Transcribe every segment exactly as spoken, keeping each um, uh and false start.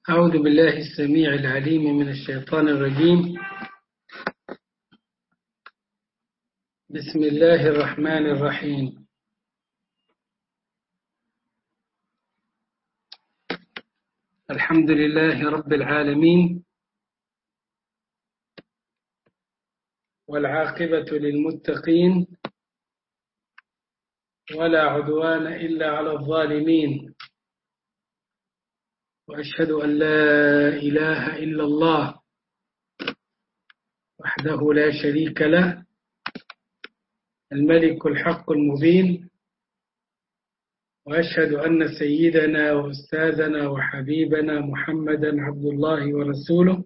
أعوذ بالله السميع العليم من الشيطان الرجيم. بسم الله الرحمن الرحيم. الحمد لله رب العالمين، والعاقبة للمتقين، ولا عدوان إلا على الظالمين، وأشهد أن لا إله إلا الله وحده لا شريك له، الملك الحق المبين، وأشهد أن سيدنا وأستاذنا وحبيبنا محمدا عبد الله ورسوله،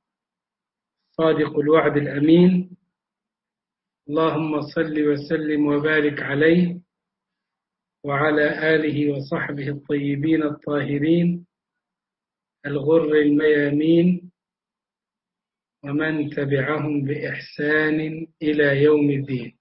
صادق الوعد الأمين. اللهم صل وسلم وبارك عليه وعلى آله وصحبه الطيبين الطاهرين الغر الميامين، ومن تبعهم بإحسان إلى يوم الدين.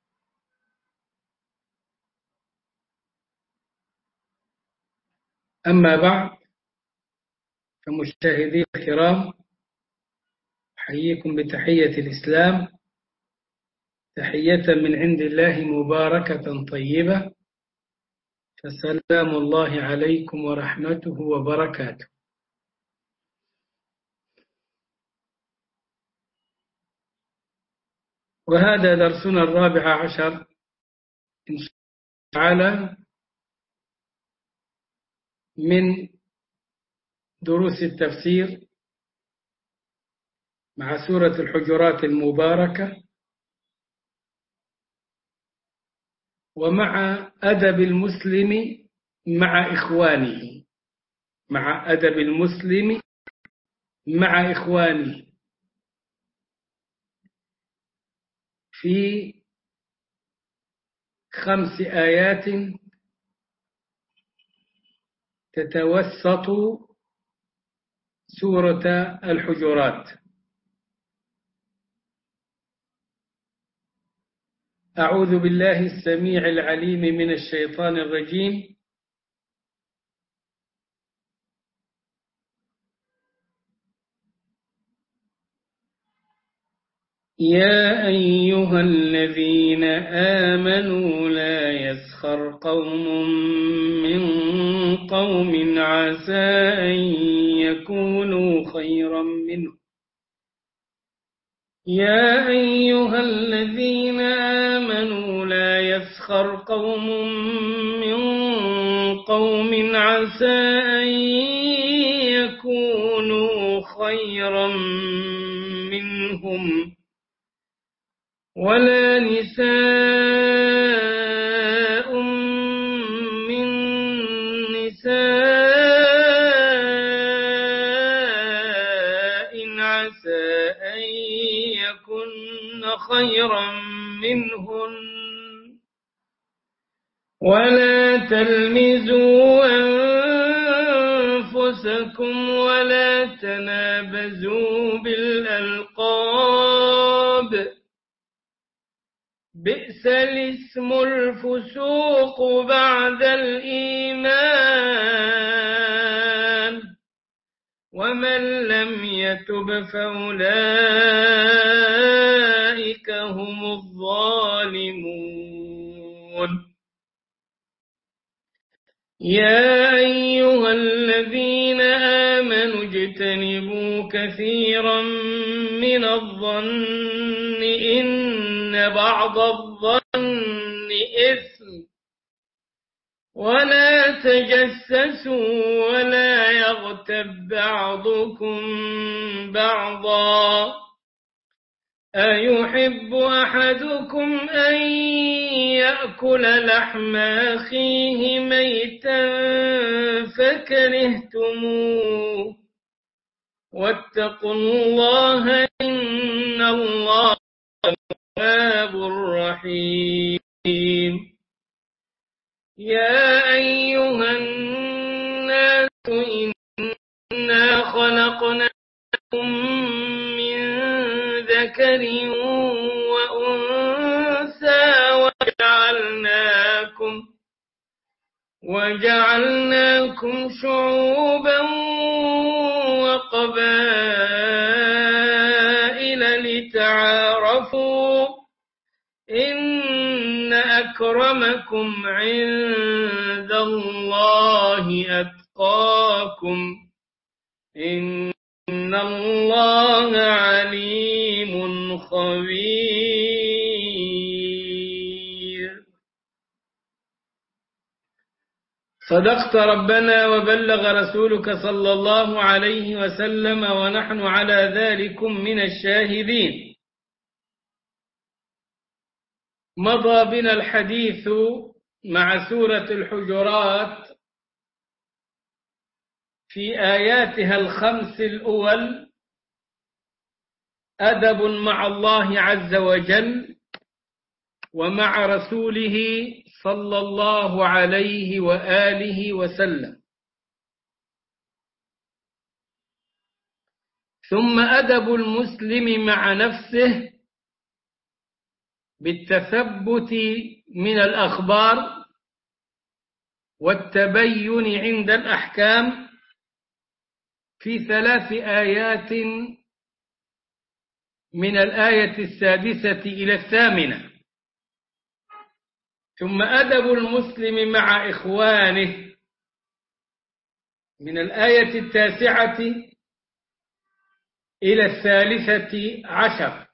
أما بعد، فمشاهدي الكرام، أحييكم بتحية الإسلام، تحية من عند الله مباركة طيبة، فسلام الله عليكم ورحمته وبركاته. وهذا درسنا الرابع عشر إن شاء الله تعالى من دروس التفسير مع سورة الحجرات المباركة، ومع أدب المسلم مع إخوانه مع أدب المسلم مع إخوانه في خمس آيات تتوسط سورة الحجرات. أعوذ بالله السميع العليم من الشيطان الرجيم. يا أيها الذين آمنوا لا يسخر قوم من قوم عسى أن يكونوا خيرا منهم يا أيها الذين آمنوا لا يسخر قوم من قوم عسى أن يكونوا خيرا منهم ولا نساء من نساء عسى أن يكن خيرا منهن ولا تلمزوا أنفسكم ولا تنابزوا بالألقاب، بئس الاسم الفسوق بعد الإيمان، ومن لم يتب فأولئك هم الظالمون. يا أيها الذين آمنوا اجتنبوا كثيرا من الظن إن بعض الظن إثم، ولا تجسسوا ولا يغتب بعضكم بعضا، أيحب أحدكم أن يأكل لحم أخيه ميتا فكرهتموه، واتقوا الله إن الله تواب رحيم. يا أيها الناس إنا خلقناكم من ذكر وأنثى وجعلناكم وجعلناكم شعوبا القبائل لتعارفوا إن أكرمكم عند الله أتقاكم إن الله عليم خبير. صدقت ربنا وبلغ رسولك صلى الله عليه وسلم ونحن على ذلك من الشاهدين. مضى بنا الحديث مع سورة الحجرات في آياتها الخمس الأول أدب مع الله عز وجل ومع رسوله صلى الله عليه وآله وسلم، ثم أدب المسلم مع نفسه بالتثبت من الأخبار والتبين عند الأحكام في ثلاث آيات من الآية السادسة إلى الثامنة. ثم أدب المسلم مع إخوانه من الآية التاسعة إلى الثالثة عشر.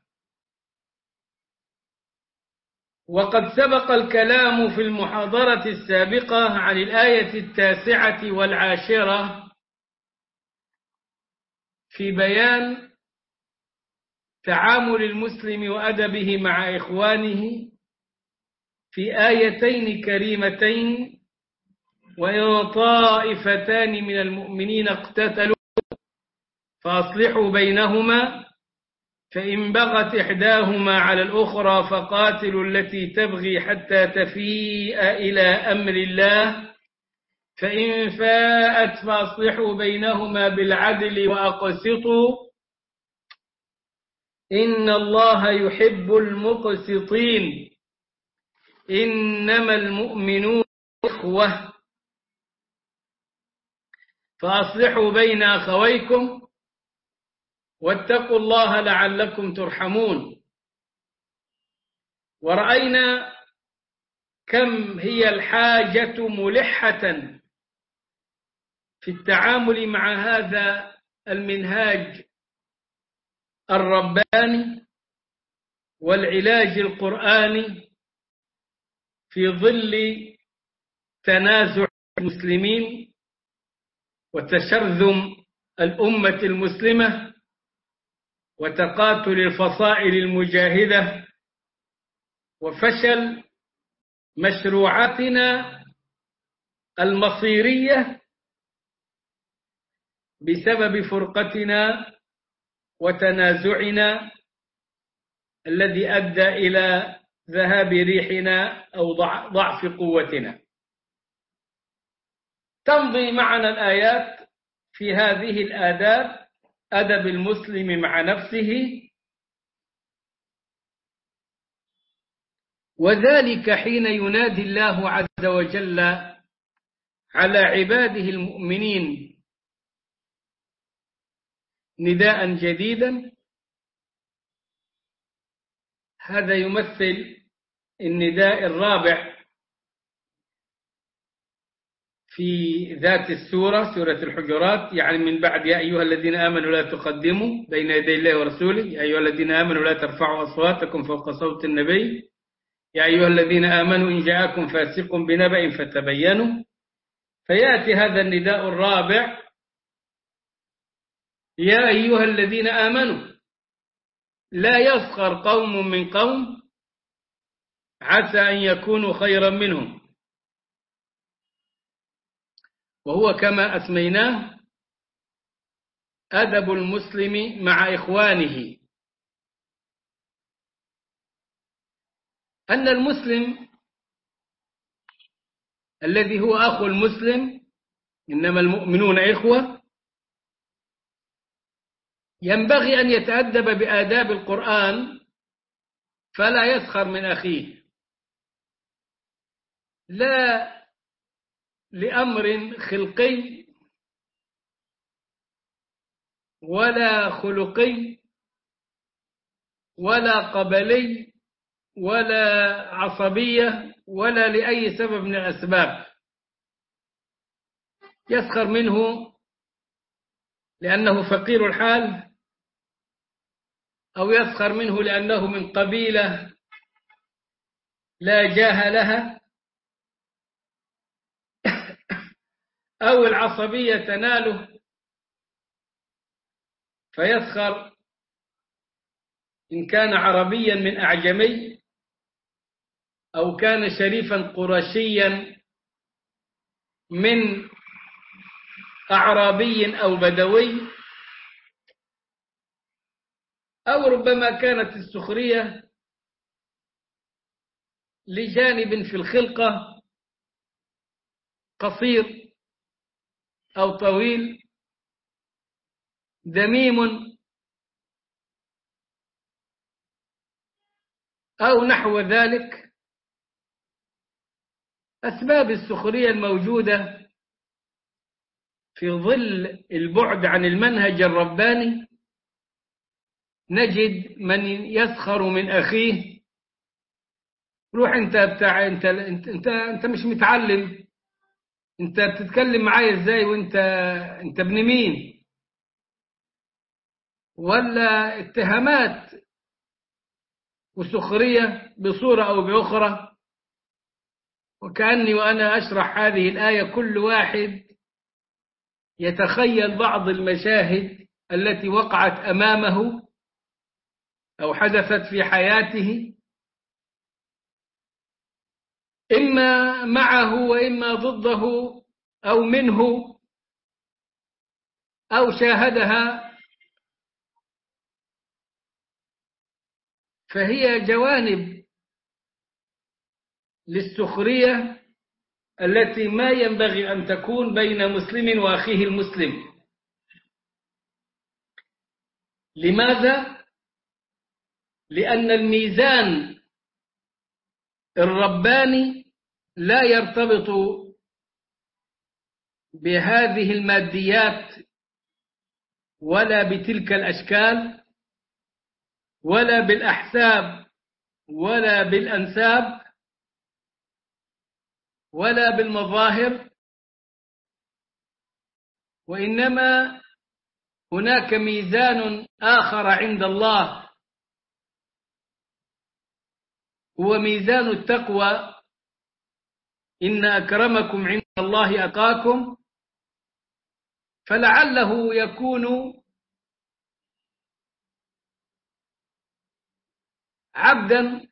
وقد سبق الكلام في المحاضرة السابقة عن الآية التاسعة والعاشرة في بيان تعامل المسلم وأدبه مع إخوانه في آيتين كريمتين: وإن طائفتان من المؤمنين اقتتلوا فأصلحوا بينهما فإن بغت إحداهما على الأخرى فقاتلوا التي تبغي حتى تفيء إلى أمر الله فإن فاءت فأصلحوا بينهما بالعدل وأقسطوا إن الله يحب المقسطين إنما المؤمنون إخوة فأصلحوا بين أخويكم واتقوا الله لعلكم ترحمون. ورأينا كم هي الحاجة ملحة في التعامل مع هذا المنهاج الرباني والعلاج القرآني في ظل تنازع المسلمين وتشرذم الأمة المسلمة وتقاتل الفصائل المجاهدة وفشل مشروعاتنا المصيرية بسبب فرقتنا وتنازعنا الذي أدى إلى ذهاب ريحنا أو ضعف قوتنا. تمضي معنا الآيات في هذه الآداب: أدب المسلم مع نفسه، وذلك حين ينادي الله عز وجل على عباده المؤمنين نداء جديدا. هذا يمثل النداء الرابع في ذات السورة، سورة الحجرات، يعني من بعد يا أيها الذين آمنوا لا تقدموا بين يدي الله ورسوله، يا أيها الذين آمنوا لا ترفعوا أصواتكم فوق صوت النبي، يا أيها الذين آمنوا إن جاءكم فاسق بنبأ فتبينوا. فيأتي هذا النداء الرابع: يا أيها الذين آمنوا لا يسخر قوم من قوم عسى أن يكونوا خيرا منهم. وهو كما أسميناه أدب المسلم مع إخوانه، أن المسلم الذي هو أخو المسلم، إنما المؤمنون إخوة، ينبغي أن يتأدب بآداب القرآن فلا يسخر من أخيه، لا لأمر خلقي ولا خلقي ولا قبلي ولا عصبية ولا لأي سبب من الأسباب. يسخر منه لأنه فقير الحال، أو يسخر منه لأنه من قبيلة لا جاه لها، أو العصبية تناله فيسخر إن كان عربيا من أعجمي، أو كان شريفا قرشيا من أعرابي أو بدوي، أو ربما كانت السخرية لجانب في الخلقة، قصير أو طويل، دميم أو نحو ذلك. أسباب السخرية الموجودة في ظل البعد عن المنهج الرباني، نجد من يسخر من أخيه. روح أنت بتاع أنت أنت أنت, انت مش متعلم، أنت بتتكلم معايا إزاي وأنت أنت ابن مين؟ ولا اتهامات وسخرية بصورة أو بأخرى. وكأني وأنا أشرح هذه الآية كل واحد يتخيل بعض المشاهد التي وقعت أمامه أو حدثت في حياته، إما معه وإما ضده أو منه، أو شاهدها. فهي جوانب للسخرية التي ما ينبغي أن تكون بين مسلم وأخيه المسلم. لماذا؟ لأن الميزان الرباني لا يرتبط بهذه الماديات ولا بتلك الأشكال ولا بالأحساب ولا بالأنساب ولا بالمظاهر، وإنما هناك ميزان آخر عند الله، هو ميزان التقوى. إن أكرمكم عند الله أتقاكم. فلعله يكون عبدا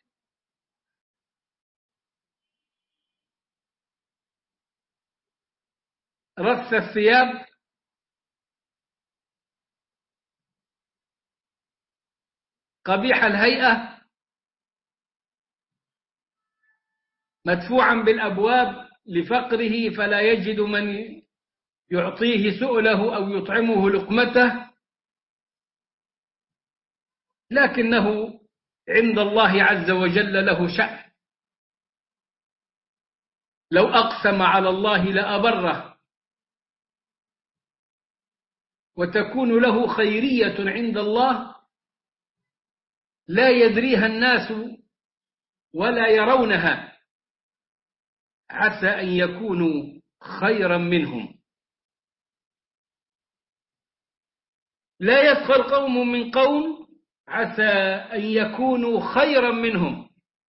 رث الثياب، قبيح الهيئة، مدفوعا بالأبواب لفقره فلا يجد من يعطيه سؤله أو يطعمه لقمته، لكنه عند الله عز وجل له شأن. لو أقسم على الله لأبره، وتكون له خيرية عند الله لا يدريها الناس ولا يرونها، عسى أن يكونوا خيرا منهم. لا يسخر قوم من قوم عسى أن يكونوا خيرا منهم،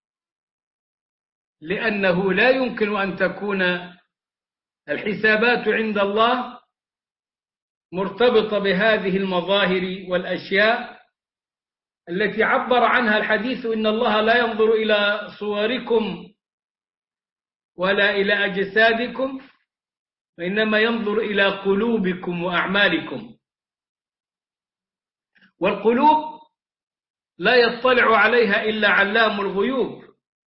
لأنه لا يمكن أن تكون الحسابات عند الله مرتبطة بهذه المظاهر والأشياء التي عبر عنها الحديث: إن الله لا ينظر إلى صوركم ولا إلى أجسادكم، وإنما ينظر إلى قلوبكم وأعمالكم. والقلوب لا يطلع عليها إلا علام الغيوب.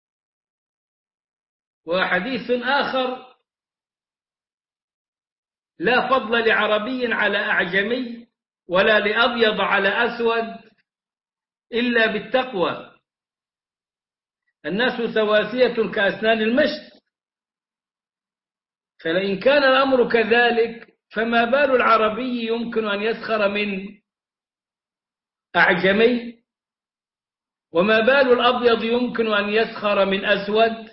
وحديث آخر: لا فضل لعربي على أعجمي ولا لأبيض على أسود إلا بالتقوى. الناس سواسية كأسنان المشط. فلئن كان الأمر كذلك فما بال العربي يمكن أن يسخر من أعجمي؟ وما بال الأبيض يمكن أن يسخر من أسود؟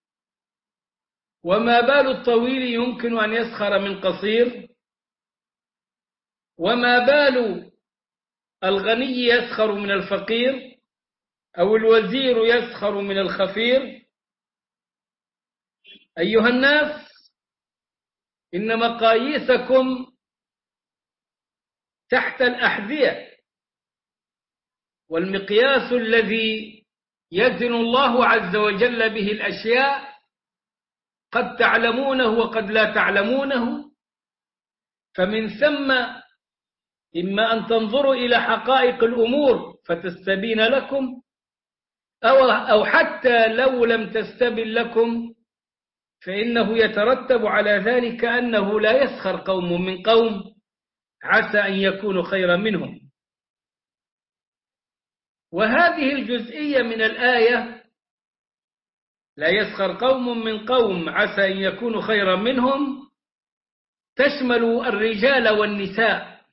وما بال الطويل يمكن أن يسخر من قصير؟ وما بال الغني يسخر من الفقير، أو الوزير يسخر من الخفير؟ أيها الناس، إن مقاييسكم تحت الأحذية، والمقياس الذي يزن الله عز وجل به الأشياء قد تعلمونه وقد لا تعلمونه. فمن ثم إما أن تنظروا إلى حقائق الأمور فتستبين لكم، أو, أو حتى لو لم تستبن لكم فإنه يترتب على ذلك أنه لا يسخر قوم من قوم عسى أن يكونوا خيرا منهم. وهذه الجزئية من الآية لا يسخر قوم من قوم عسى أن يكونوا خيرا منهم تشمل الرجال والنساء.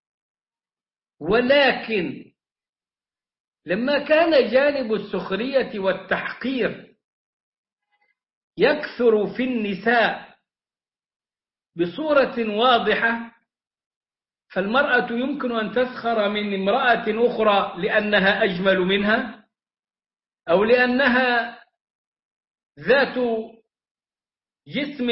ولكن لما كان جانب السخرية والتحقير يكثر في النساء بصورة واضحة، فالمرأة يمكن أن تسخر من امرأة أخرى لأنها أجمل منها، أو لأنها ذات جسم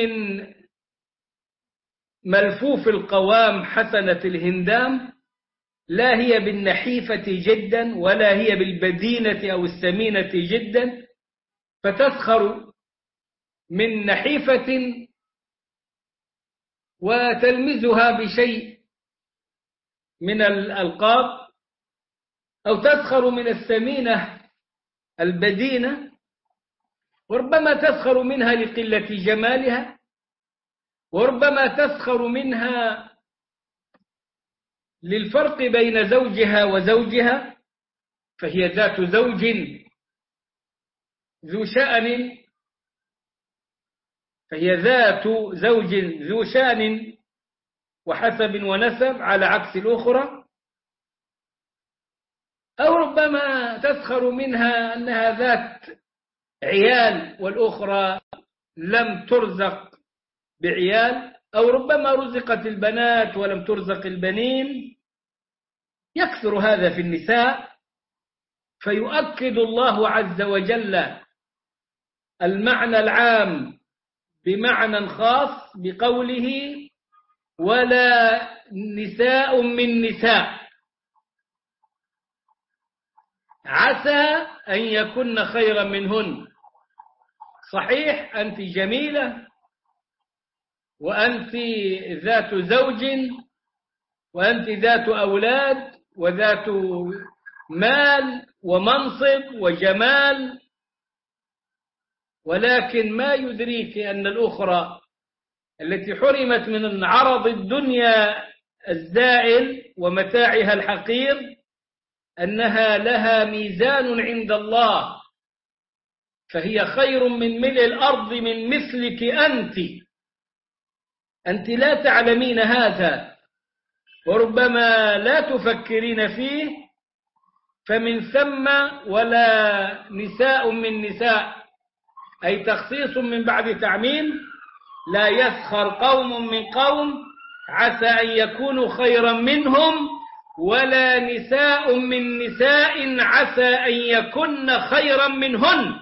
ملفوف القوام حسنة الهندام، لا هي بالنحيفة جدا ولا هي بالبدينة أو السمينة جدا، فتسخر من نحيفة وتلمزها بشيء من الألقاب، أو تسخر من السمينة البدينة، وربما تسخر منها لقلة جمالها، وربما تسخر منها للفرق بين زوجها وزوجها، فهي ذات زوج ذو شأن فهي ذات زوج ذو شأن وحسب ونسب على عكس الأخرى. أو ربما تسخر منها أنها ذات عيال والأخرى لم ترزق بعيال، أو ربما رزقت البنات ولم ترزق البنين. يكثر هذا في النساء، فيؤكد الله عز وجل المعنى العام بمعنى خاص بقوله ولا نساء من نساء عسى أن يكن خيرا منهن. صحيح أنت جميلة وأنت ذات زوج وأنت ذات أولاد وذات مال ومنصب وجمال، ولكن ما يدريك أن الأخرى التي حرمت من عرض الدنيا الزائل ومتاعها الحقير أنها لها ميزان عند الله، فهي خير من ملء الأرض من مثلك أنت. أنت لا تعلمين هذا وربما لا تفكرين فيه. فمن ثم ولا نساء من نساء أي تخصيص من بعد تعميم، لا يسخر قوم من قوم عسى أن يكونوا خيرا منهم، ولا نساء من نساء عسى أن يكن خيرا منهن.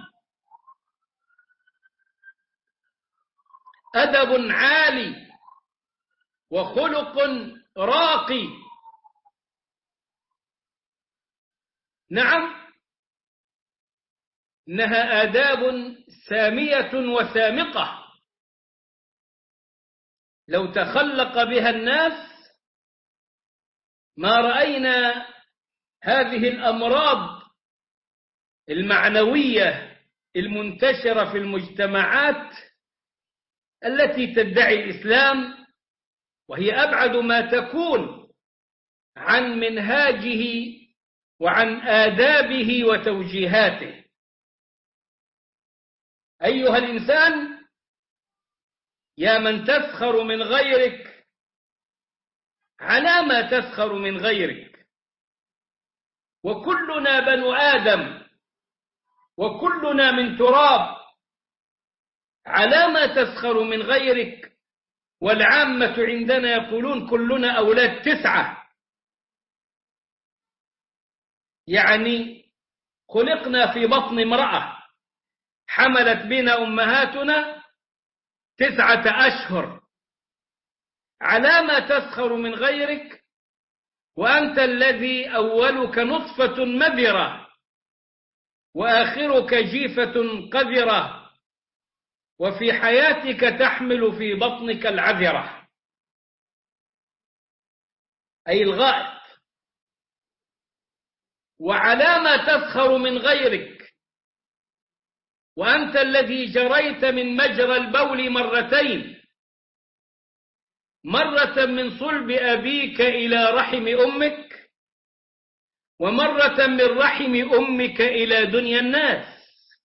أدب عالي وخلق راقي. نعم، إنها آداب سامية وسامقة لو تخلق بها الناس ما رأينا هذه الأمراض المعنوية المنتشرة في المجتمعات التي تدعي الإسلام، وهي أبعد ما تكون عن منهاجه وعن آدابه وتوجيهاته. أيها الإنسان، يا من تسخر من غيرك على ما تسخر من غيرك؟ وكلنا بنو آدم وكلنا من تراب، على ما تسخر من غيرك؟ والعامة عندنا يقولون كلنا أولاد تسعة، يعني خلقنا في بطن امرأة حملت بنا أمهاتنا تسعة أشهر، على ما تسخر من غيرك وأنت الذي أولك نطفة مذرة وآخرك جيفة قذرة وفي حياتك تحمل في بطنك العذرة، أي الغائط. وعلى ما تسخر من غيرك وأنت الذي جريت من مجرى البول مرتين، مرة من صلب أبيك إلى رحم أمك، ومرة من رحم أمك إلى دنيا الناس.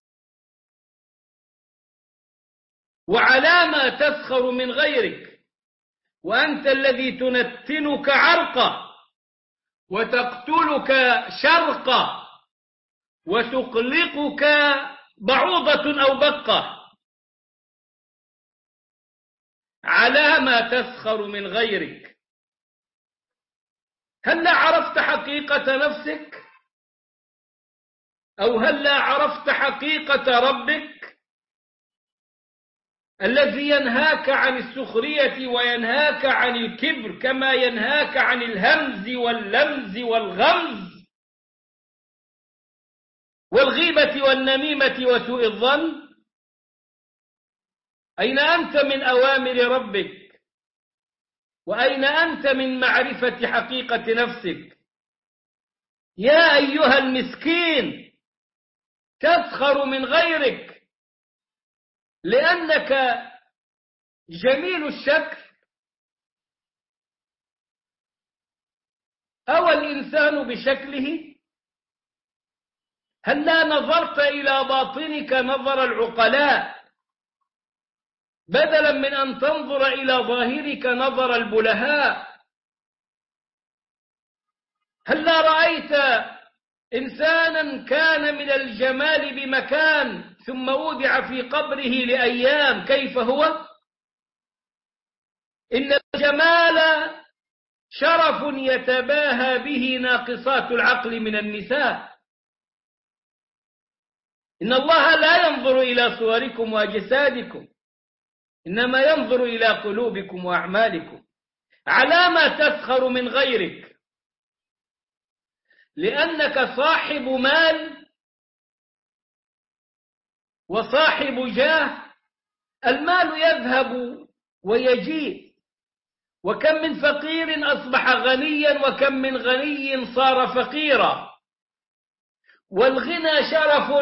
وعلى ما تسخر من غيرك وأنت الذي تنتنك عرقا وتقتلك شرقا وتقلقك بعوضة أو بقة، على ما تسخر من غيرك؟ هل لا عرفت حقيقة نفسك؟ أو هل لا عرفت حقيقة ربك الذي ينهاك عن السخرية وينهاك عن الكبر كما ينهاك عن الهمز واللمز والغمز والغيبة والنميمة وسوء الظن؟ أين أنت من أوامر ربك؟ وأين أنت من معرفة حقيقة نفسك؟ يا أيها المسكين، تسخر من غيرك لأنك جميل الشكل؟ أو الإنسان بشكله؟ هل لا نظرت إلى باطنك نظر العقلاء بدلا من أن تنظر إلى ظاهرك نظر البلهاء؟ هل لا رأيت إنسانا كان من الجمال بمكان ثم وضع في قبره لأيام كيف هو؟ إن الجمال شرف يتباهى به ناقصات العقل من النساء. إن الله لا ينظر إلى صوركم وأجسادكم، إنما ينظر إلى قلوبكم وأعمالكم. على ما تسخر من غيرك؟ لأنك صاحب مال وصاحب جاه. المال يذهب ويجيء، وكم من فقير أصبح غنيا وكم من غني صار فقيرا. والغنى شرف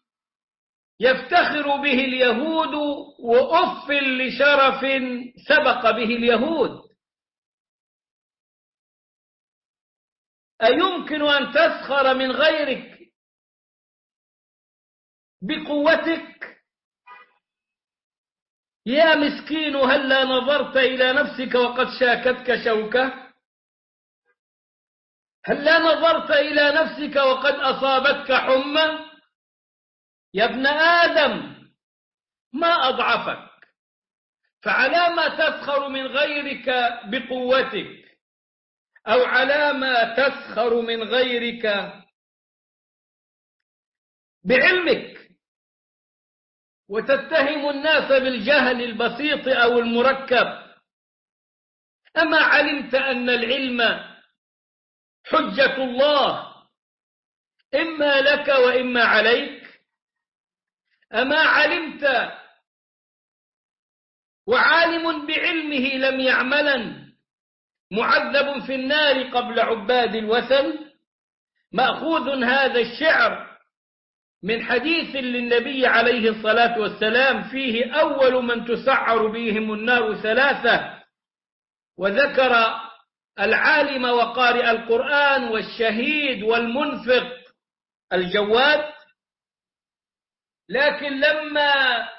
يفتخر به اليهود وأف لشرف سبق به اليهود. أيمكن أن تسخر من غيرك بقوتك؟ يا مسكين، هل لا نظرت إلى نفسك وقد شاكتك شوكة؟ هل لا نظرت إلى نفسك وقد أصابتك حمى؟ يا ابن آدم، ما أضعفك؟ فعلى ما تسخر من غيرك بقوتك؟ أو على ما تسخر من غيرك بعلمك وتتهم الناس بالجهل البسيط أو المركب؟ أما علمت أن العلم حجة الله إما لك وإما عليك؟ أما علمت وعالم بعلمه لم يعملا معذب في النار قبل عباد الوثن؟ مأخوذ هذا الشعر من حديث للنبي عليه الصلاة والسلام فيه أول من تسعر بهم النار ثلاثة، وذكر العالم وقارئ القرآن والشهيد والمنفق الجواد. لكن لما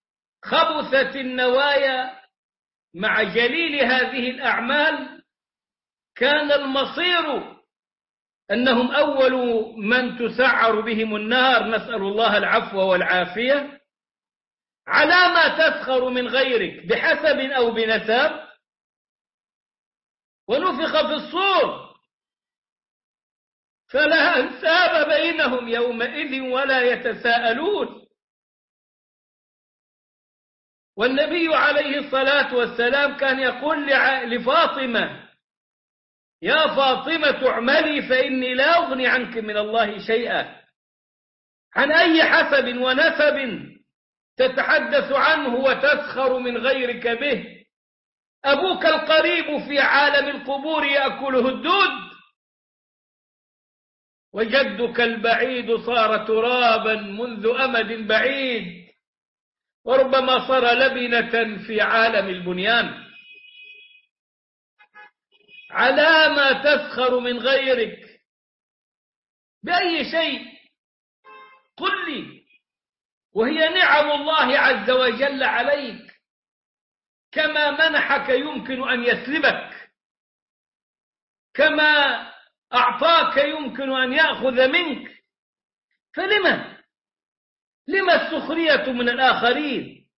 خبثت النوايا مع جليل هذه الأعمال كان المصير أنهم أول من تسعر بهم النار، نسأل الله العفو والعافية، على ما تسخر من غيرك بحسب أو بنسب. ونفخ في الصور فلا أنساب بينهم يومئذ ولا يتساءلون. والنبي عليه الصلاة والسلام كان يقول لفاطمة: يا فاطمة اعملي فإني لا أغني عنك من الله شيئا. عن أي حسب ونسب تتحدث عنه وتسخر من غيرك به؟ أبوك القريب في عالم القبور يأكله الدود، وجدك البعيد صار ترابا منذ أمد بعيد، وربما صار لبنة في عالم البنيان. على ما تسخر من غيرك؟ بأي شيء؟ قل لي. وهي نعم الله عز وجل عليك، كما منحك يمكن أن يسلبك، كما أعطاك يمكن أن يأخذ منك، فلما لما السخرية من الآخرين؟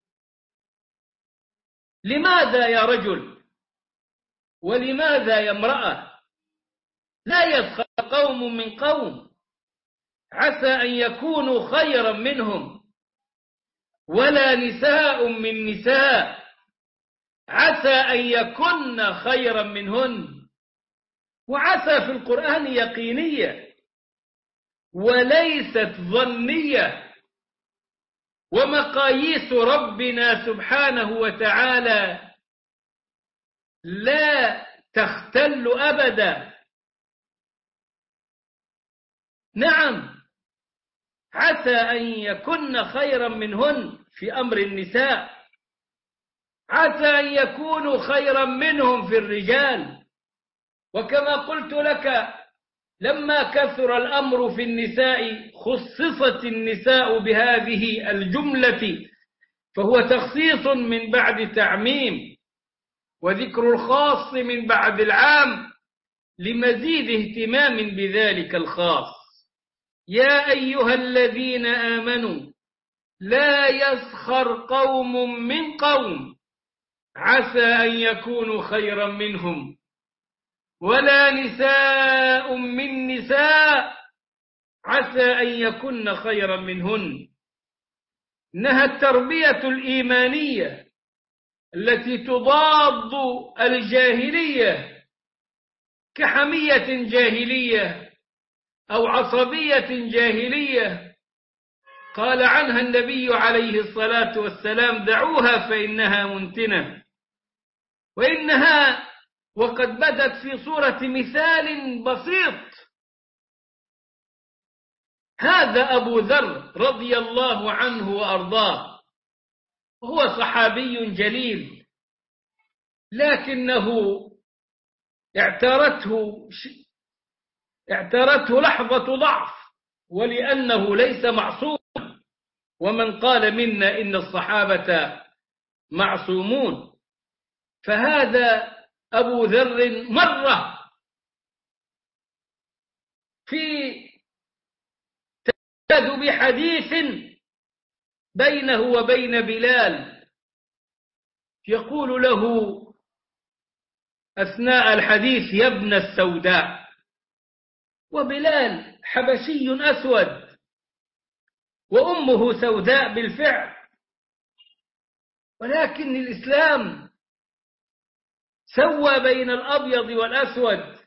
لماذا يا رجل ولماذا يا امرأة لا يسخر قوم من قوم عسى أن يكونوا خيرا منهم، ولا نساء من نساء عسى أن يكن خيرا منهن؟ وعسى في القرآن يقينية وليست ظنية، ومقاييس ربنا سبحانه وتعالى لا تختل أبدا. نعم، عسى أن يكن خيرا منهن في أمر النساء، عسى أن يكونوا خيرا منهم في الرجال. وكما قلت لك، لما كثر الأمر في النساء خصصت النساء بهذه الجملة، فهو تخصيص من بعد تعميم، وذكر الخاص من بعد العام لمزيد اهتمام بذلك الخاص. يا أيها الذين آمنوا لا يسخر قوم من قوم عسى أن يكونوا خيرا منهم، ولا نساء من نساء عسى أن يكن خيرا منهن. إنها التربية الإيمانية التي تضاد الجاهلية، كحمية جاهلية أو عصبية جاهلية قال عنها النبي عليه الصلاة والسلام: دعوها فإنها منتنة. وإنها وقد بدت في صورة مثال بسيط. هذا أبو ذر رضي الله عنه وأرضاه، وهو صحابي جليل، لكنه اعترته اعترته لحظة ضعف، ولأنه ليس معصوم، ومن قال منا إن الصحابة معصومون. فهذا أبو ذر مرة في تأذ بحديث بينه وبين بلال، يقول له أثناء الحديث: يا ابن السوداء. وبلال حبشي أسود وأمه سوداء بالفعل، ولكن الإسلام سوى بين الأبيض والأسود.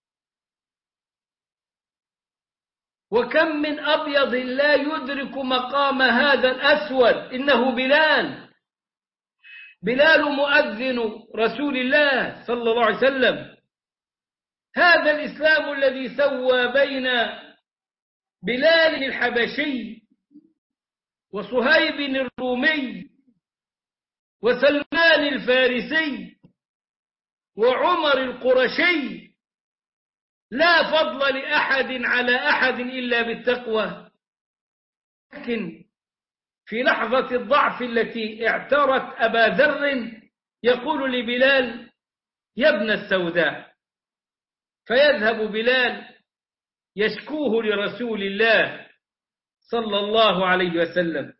وكم من أبيض لا يدرك مقام هذا الأسود، إنه بلال. بلال مؤذن رسول الله صلى الله عليه وسلم. هذا الإسلام الذي سوى بين بلال الحبشي وصهيب الرومي وسلمان الفارسي وعمر القرشي. لا فضل لأحد على أحد إلا بالتقوى. لكن في لحظة الضعف التي اعترت أبا ذر يقول لبلال: يا ابن السوداء. فيذهب بلال يشكوه لرسول الله صلى الله عليه وسلم،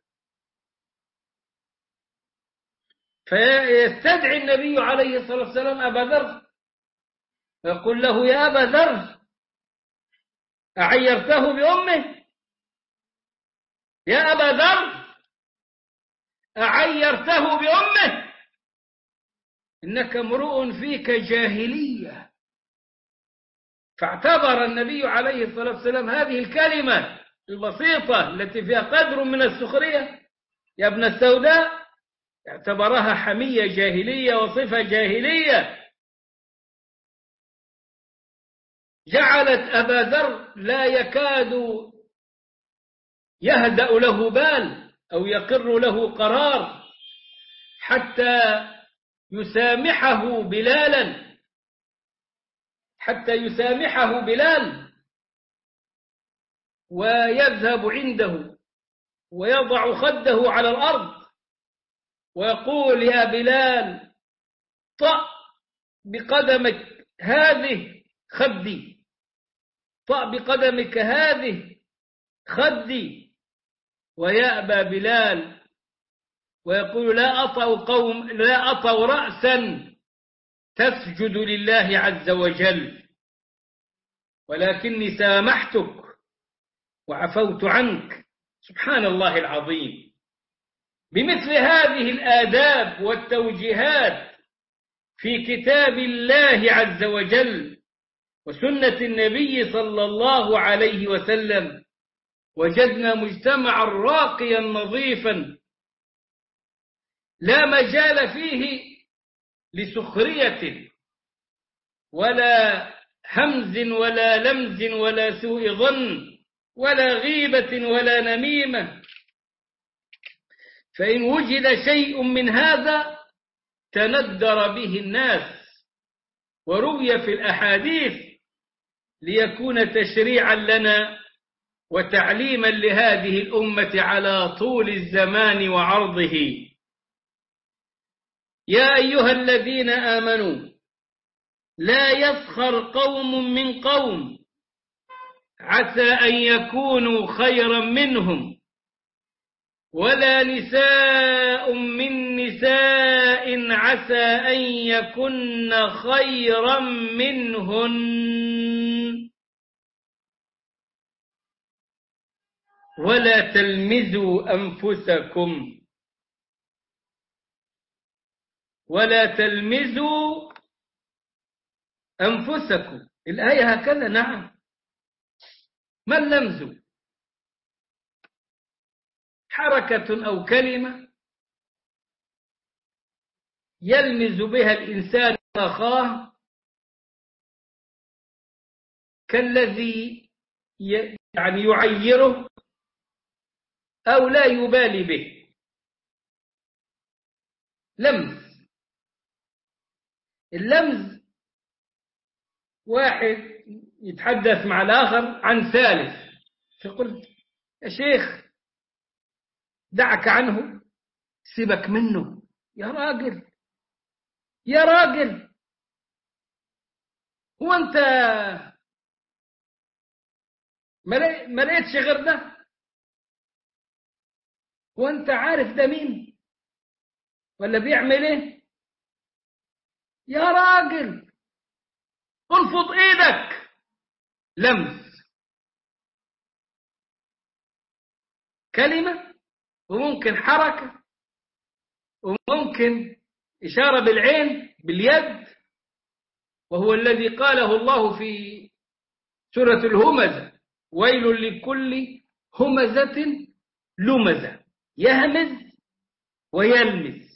فيستدعي النبي عليه الصلاة والسلام أبا ذر ويقول له: يا أبا ذر، أعيرته بأمه؟ يا أبا ذر، أعيرته بأمه؟ إنك امرؤ فيك جاهلية. فاعتبر النبي عليه الصلاة والسلام هذه الكلمة البسيطة التي فيها قدر من السخرية، يا ابن السوداء، اعتبرها حمية جاهلية وصفة جاهلية، جعلت أبا ذر لا يكاد يهدأ له بال أو يقر له قرار حتى يسامحه بلالا حتى يسامحه بلال ويذهب عنده ويضع خده على الأرض ويقول: يا بلال، طأ بقدمك هذه خدي، طأ بقدمك هذه خدي. ويأبى بلال ويقول: لا أطأ قوم لا أطأ رأسا تسجد لله عز وجل، ولكني سامحتك وعفوت عنك. سبحان الله العظيم. بمثل هذه الآداب والتوجيهات في كتاب الله عز وجل وسنة النبي صلى الله عليه وسلم وجدنا مجتمعا راقيا نظيفا لا مجال فيه لسخرية ولا همز ولا لمز ولا سوء ظن ولا غيبة ولا نميمة. فإن وجد شيء من هذا تندر به الناس وروي في الأحاديث ليكون تشريعا لنا وتعليما لهذه الأمة على طول الزمان وعرضه. يا أيها الذين آمنوا لا يسخر قوم من قوم عسى أن يكونوا خيرا منهم ولا نساء من نساء عسى أن يكن خيرا منهن ولا تلمزوا أنفسكم ولا تلمزوا أنفسكم. الآية هكذا. نعم، ما اللمز؟ حركة أو كلمة يلمز بها الإنسان أخاه كالذي يعني يعيره أو لا يبالي به. لمز. اللمز واحد يتحدث مع الآخر عن ثالث فقلت: يا شيخ دعك عنه، سيبك منه. يا راجل يا راجل، هو أنت ما لقيتش غير ده؟ هو أنت عارف ده مين ولا بيعمل ايه؟ يا راجل انفض ايدك. لمس كلمة وممكن حركة وممكن إشارة بالعين باليد، وهو الذي قاله الله في سورة الهمزة: ويل لكل همزة لمزة يهمز ويلمز.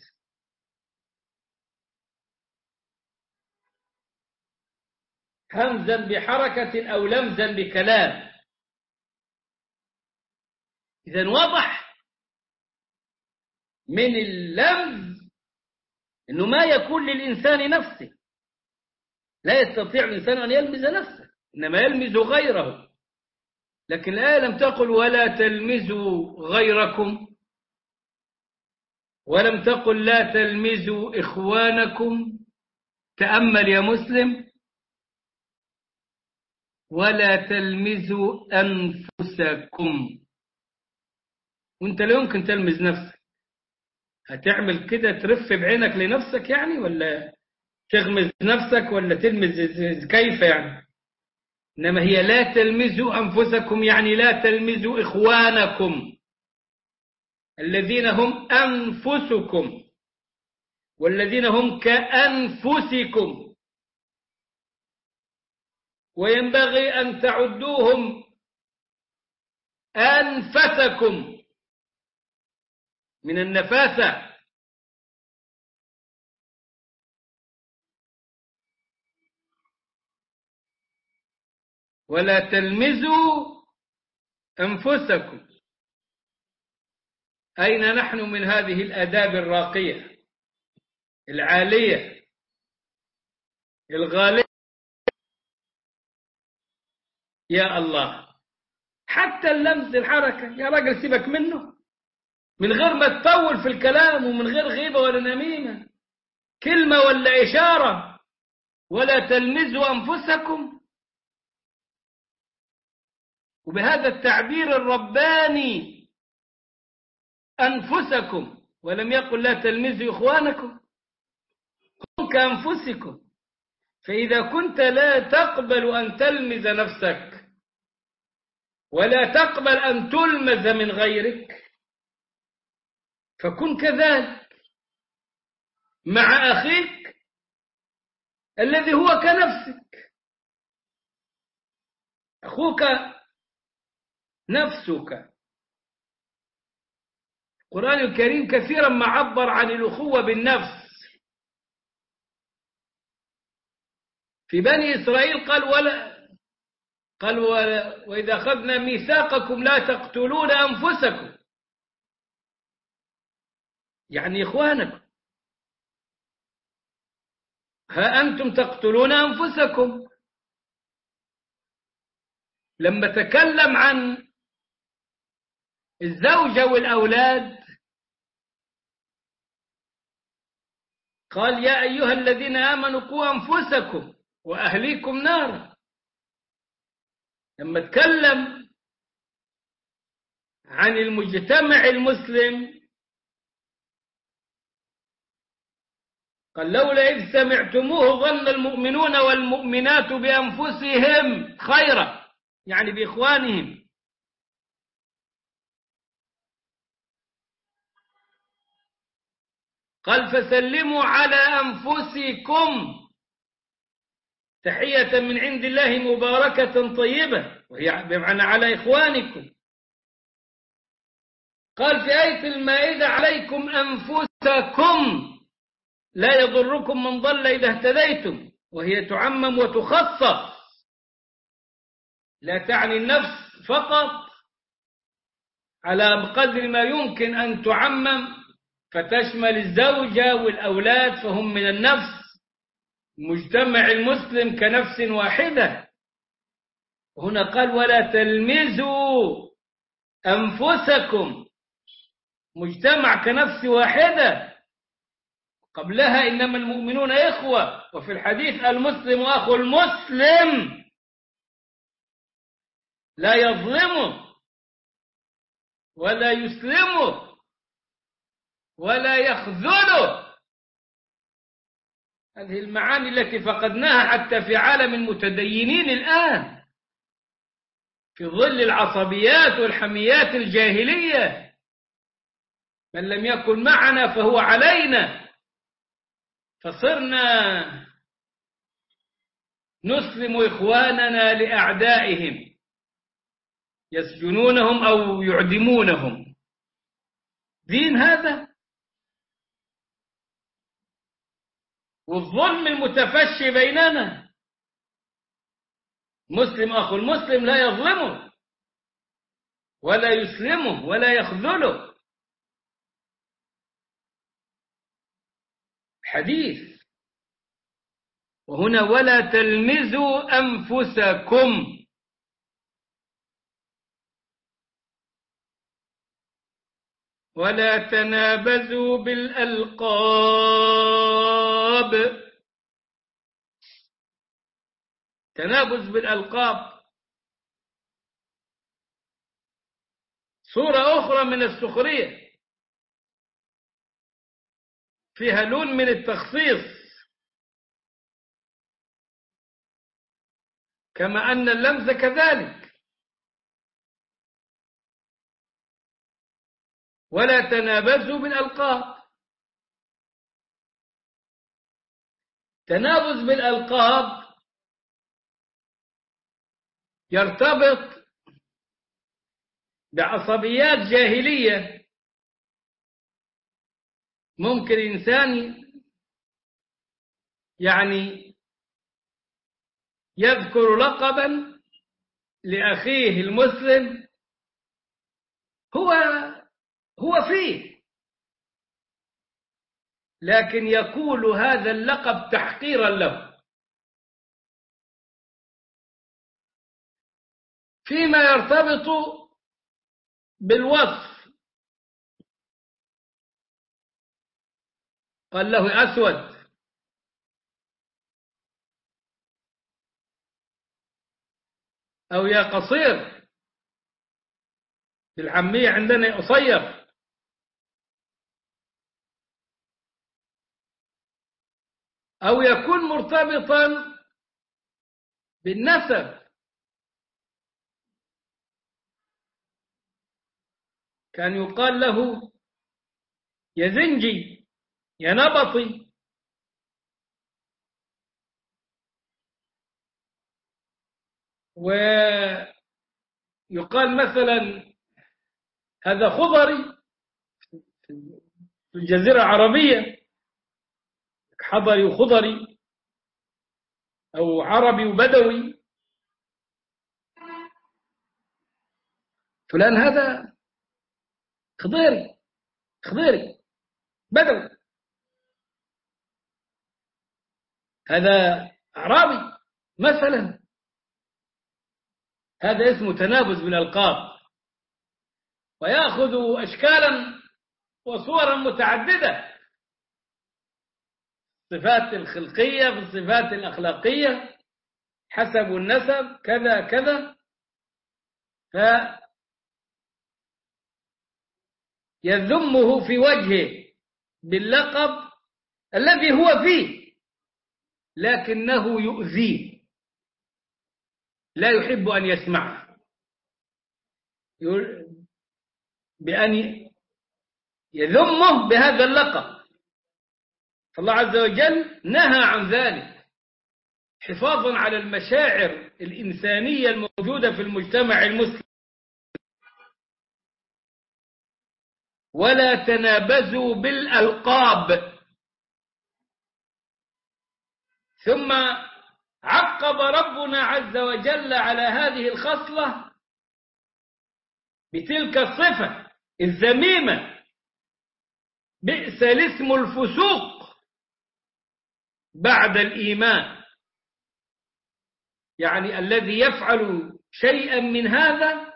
همزا بحركة أو لمزا بكلام. إذن واضح من اللمز أنه ما يكون للإنسان نفسه، لا يستطيع الإنسان أن يلمز نفسه، إنما يلمز غيره. لكن الآية لم تقل ولا تلمزوا غيركم، ولم تقل لا تلمزوا إخوانكم. تأمل يا مسلم، ولا تلمزوا أنفسكم. وانت لا يمكن تلمز نفسك. هتعمل كده ترف بعينك لنفسك يعني، ولا تغمز نفسك، ولا تلمز كيف يعني؟ إنما هي لا تلمزوا أنفسكم، يعني لا تلمزوا إخوانكم الذين هم أنفسكم والذين هم كأنفسكم، وينبغي أن تعدوهم أنفسكم من النفاسة. ولا تلمزوا أنفسكم. أين نحن من هذه الآداب الراقية العالية الغالية؟ يا الله، حتى اللمس الحركة يا راجل سيبك منه، من غير ما تطول في الكلام، ومن غير غيبة ولا نميمة، كلمة ولا إشارة. ولا تلمزوا أنفسكم، وبهذا التعبير الرباني أنفسكم، ولم يقل لا تلمزوا إخوانكم، هم كأنفسكم. فإذا كنت لا تقبل أن تلمز نفسك ولا تقبل أن تلمز من غيرك، فكن كذلك مع أخيك الذي هو كنفسك. أخوك نفسك. القرآن الكريم كثيرا ما عبر عن الأخوة بالنفس. في بني إسرائيل قال ولا قال ولا وإذا أخذنا ميثاقكم لا تقتلون أنفسكم، يعني إخوانكم. ها أنتم تقتلون أنفسكم. لما تكلم عن الزوجة والأولاد قال يا أيها الذين آمنوا قوا أنفسكم وأهليكم نارا. لما تكلم عن المجتمع المسلم قال لولا إذ سمعتموه ظن المؤمنون والمؤمنات بأنفسهم خيرا، يعني بإخوانهم. قال فسلموا على أنفسكم تحية من عند الله مباركة طيبة، وهي بمعنى على إخوانكم. قال في آية المائدة عليكم أنفسكم لا يضركم من ضل إذا اهتديتم، وهي تعمم وتخصص، لا تعني النفس فقط على قدر ما يمكن أن تعمم فتشمل الزوجة والأولاد فهم من النفس، مجتمع المسلم كنفس واحدة. هنا قال ولا تلمزوا أنفسكم، مجتمع كنفس واحدة. قبلها إنما المؤمنون إخوة، وفي الحديث المسلم أخو المسلم لا يظلمه ولا يسلمه ولا يخذله. هذه المعاني التي فقدناها حتى في عالم المتدينين الآن في ظل العصبيات والحميات الجاهلية. من لم يكن معنا فهو علينا، فصرنا نسلم إخواننا لأعدائهم يسجنونهم أو يعدمونهم. دين هذا؟ والظلم المتفشي بيننا، مسلم أخو المسلم لا يظلمه ولا يسلمه ولا يخذله. حديث. وهنا ولا تلمزوا أنفسكم. ولا تنابزوا بالألقاب. تنابز بالألقاب صورة أخرى من السخرية فيها لون من التخصيص، كما أن اللمز كذلك. ولا تنابزوا بالألقاب. تنابز بالألقاب يرتبط بعصبيات جاهلية. ممكن إنسان يعني يذكر لقبا لأخيه المسلم هو هو فيه، لكن يقول هذا اللقب تحقيرا له. فيما يرتبط بالوصف، قال له أسود، أو يا قصير، في العامية عندنا قصير. أو يكون مرتبطا بالنسب، كان يقال له يا زنجي، يا نبطي. ويقال مثلا هذا خضري في الجزيرة العربية، حضري وخضري، أو عربي وبدوي. فلان هذا خضيري، خضيري بدوي، هذا أعرابي مثلا. هذا اسمه تنابز بالألقاب، ويأخذ أشكالا وصورا متعددة، الصفات الخلقية، في الصفات الأخلاقية، حسب النسب، كذا كذا. فيذمه في وجهه باللقب الذي هو فيه، لكنه يؤذيه، لا يحب أن يسمعه، بأن يذمه بهذا اللقب. فالله عز وجل نهى عن ذلك حفاظا على المشاعر الإنسانية الموجودة في المجتمع المسلم. ولا تنابزوا بالألقاب. ثم عقب ربنا عز وجل على هذه الخصلة بتلك الصفة الذميمة: بئس الاسم الفسوق بعد الإيمان. يعني الذي يفعل شيئا من هذا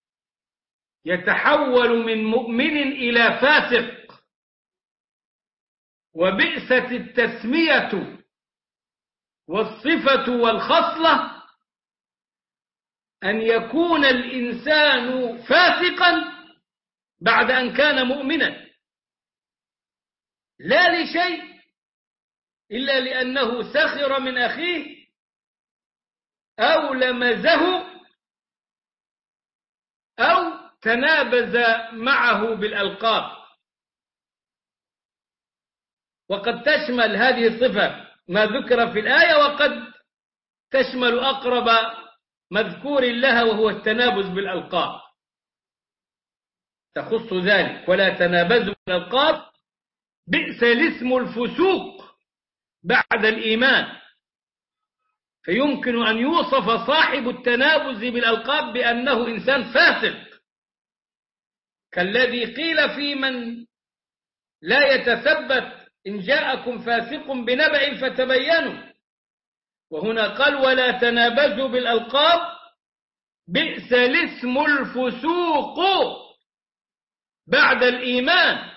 يتحول من مؤمن إلى فاسق. وبئست التسمية والصفة والخصلة أن يكون الإنسان فاسقا بعد أن كان مؤمنا، لا لشيء إلا لأنه سخر من أخيه أو لمزه أو تنابز معه بالألقاب. وقد تشمل هذه الصفة ما ذكر في الآية، وقد تشمل أقرب مذكور لها وهو التنابز بالألقاب، تخص ذلك: ولا تنابزوا بالألقاب بئس الاسم الفسوق بعد الإيمان. فيمكن أن يوصف صاحب التنابز بالألقاب بأنه إنسان فاسق، كالذي قيل في من لا يتثبت: إن جاءكم فاسق بنبأ فتبينوا. وهنا قال: ولا تنابزوا بالألقاب بئس الاسم الفسوق بعد الإيمان.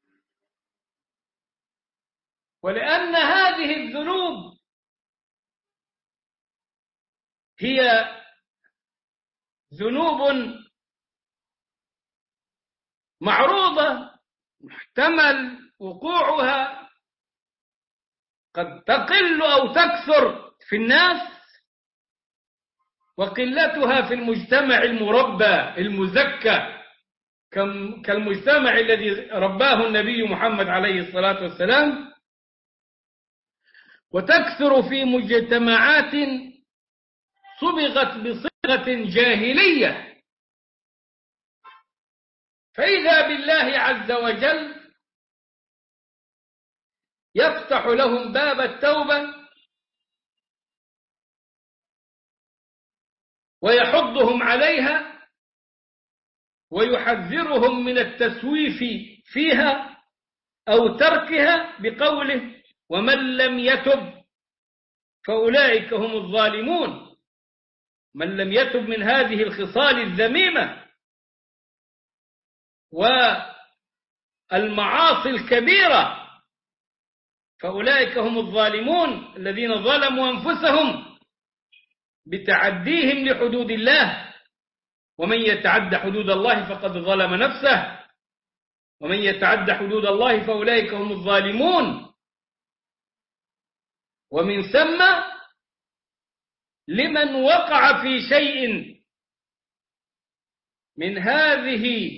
ولأن هذه الذنوب هي ذنوب معروضة محتمل وقوعها، قد تقل أو تكثر في الناس، وقلتها في المجتمع المربى المزكى كالمجتمع الذي رباه النبي محمد عليه الصلاة والسلام، وتكثر في مجتمعات صبغت بصيغة جاهلية. فإذا بالله عز وجل يفتح لهم باب التوبة ويحضهم عليها ويحذرهم من التسويف فيها أو تركها بقوله: ومن لم يتب فأولئك هم الظالمون. من لم يتب من هذه الخصال الذميمة والمعاصي الكبيرة فأولئك هم الظالمون، الذين ظلموا أنفسهم بتعديهم لحدود الله. ومن يتعد حدود الله فقد ظلم نفسه، ومن يتعد حدود الله فأولئك هم الظالمون. ومن ثم لمن وقع في شيء من هذه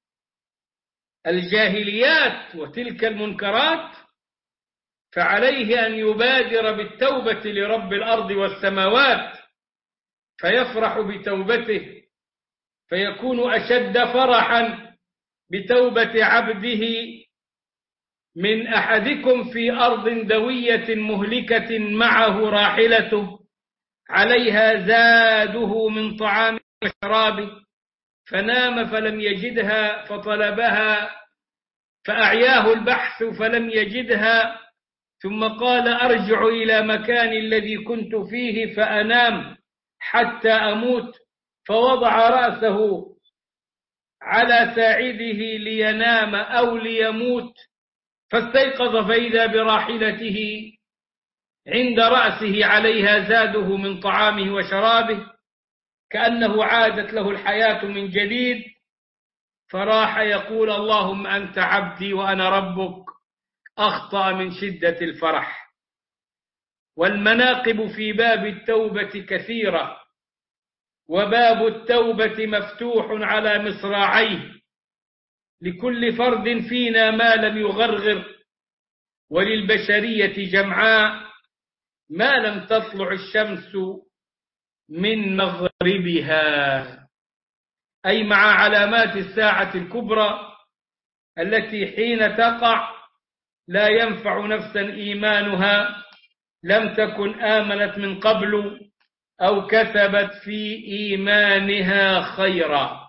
الجاهليات وتلك المنكرات فعليه أن يبادر بالتوبة لرب الأرض والسماوات، فيفرح بتوبته، فيكون أشد فرحا بتوبة عبده من أحدكم في أرض دوية مهلكة معه راحلته عليها زاده من طعام وشراب، فنام فلم يجدها فطلبها فأعياه البحث فلم يجدها، ثم قال: أرجع إلى مكان الذي كنت فيه فأنام حتى أموت، فوضع رأسه على ساعده لينام أو ليموت، فاستيقظ فإذا براحلته عند رأسه عليها زاده من طعامه وشرابه، كأنه عادت له الحياة من جديد، فراح يقول: اللهم أنت عبدي وأنا ربك، أخطأ من شدة الفرح. والمناقب في باب التوبة كثيرة، وباب التوبة مفتوح على مصراعيه، لكل فرد فينا ما لم يغرغر، وللبشرية جمعاء ما لم تطلع الشمس من مغربها، أي مع علامات الساعة الكبرى التي حين تقع لا ينفع نفسا إيمانها لم تكن آمنت من قبل أو كسبت في إيمانها خيرا.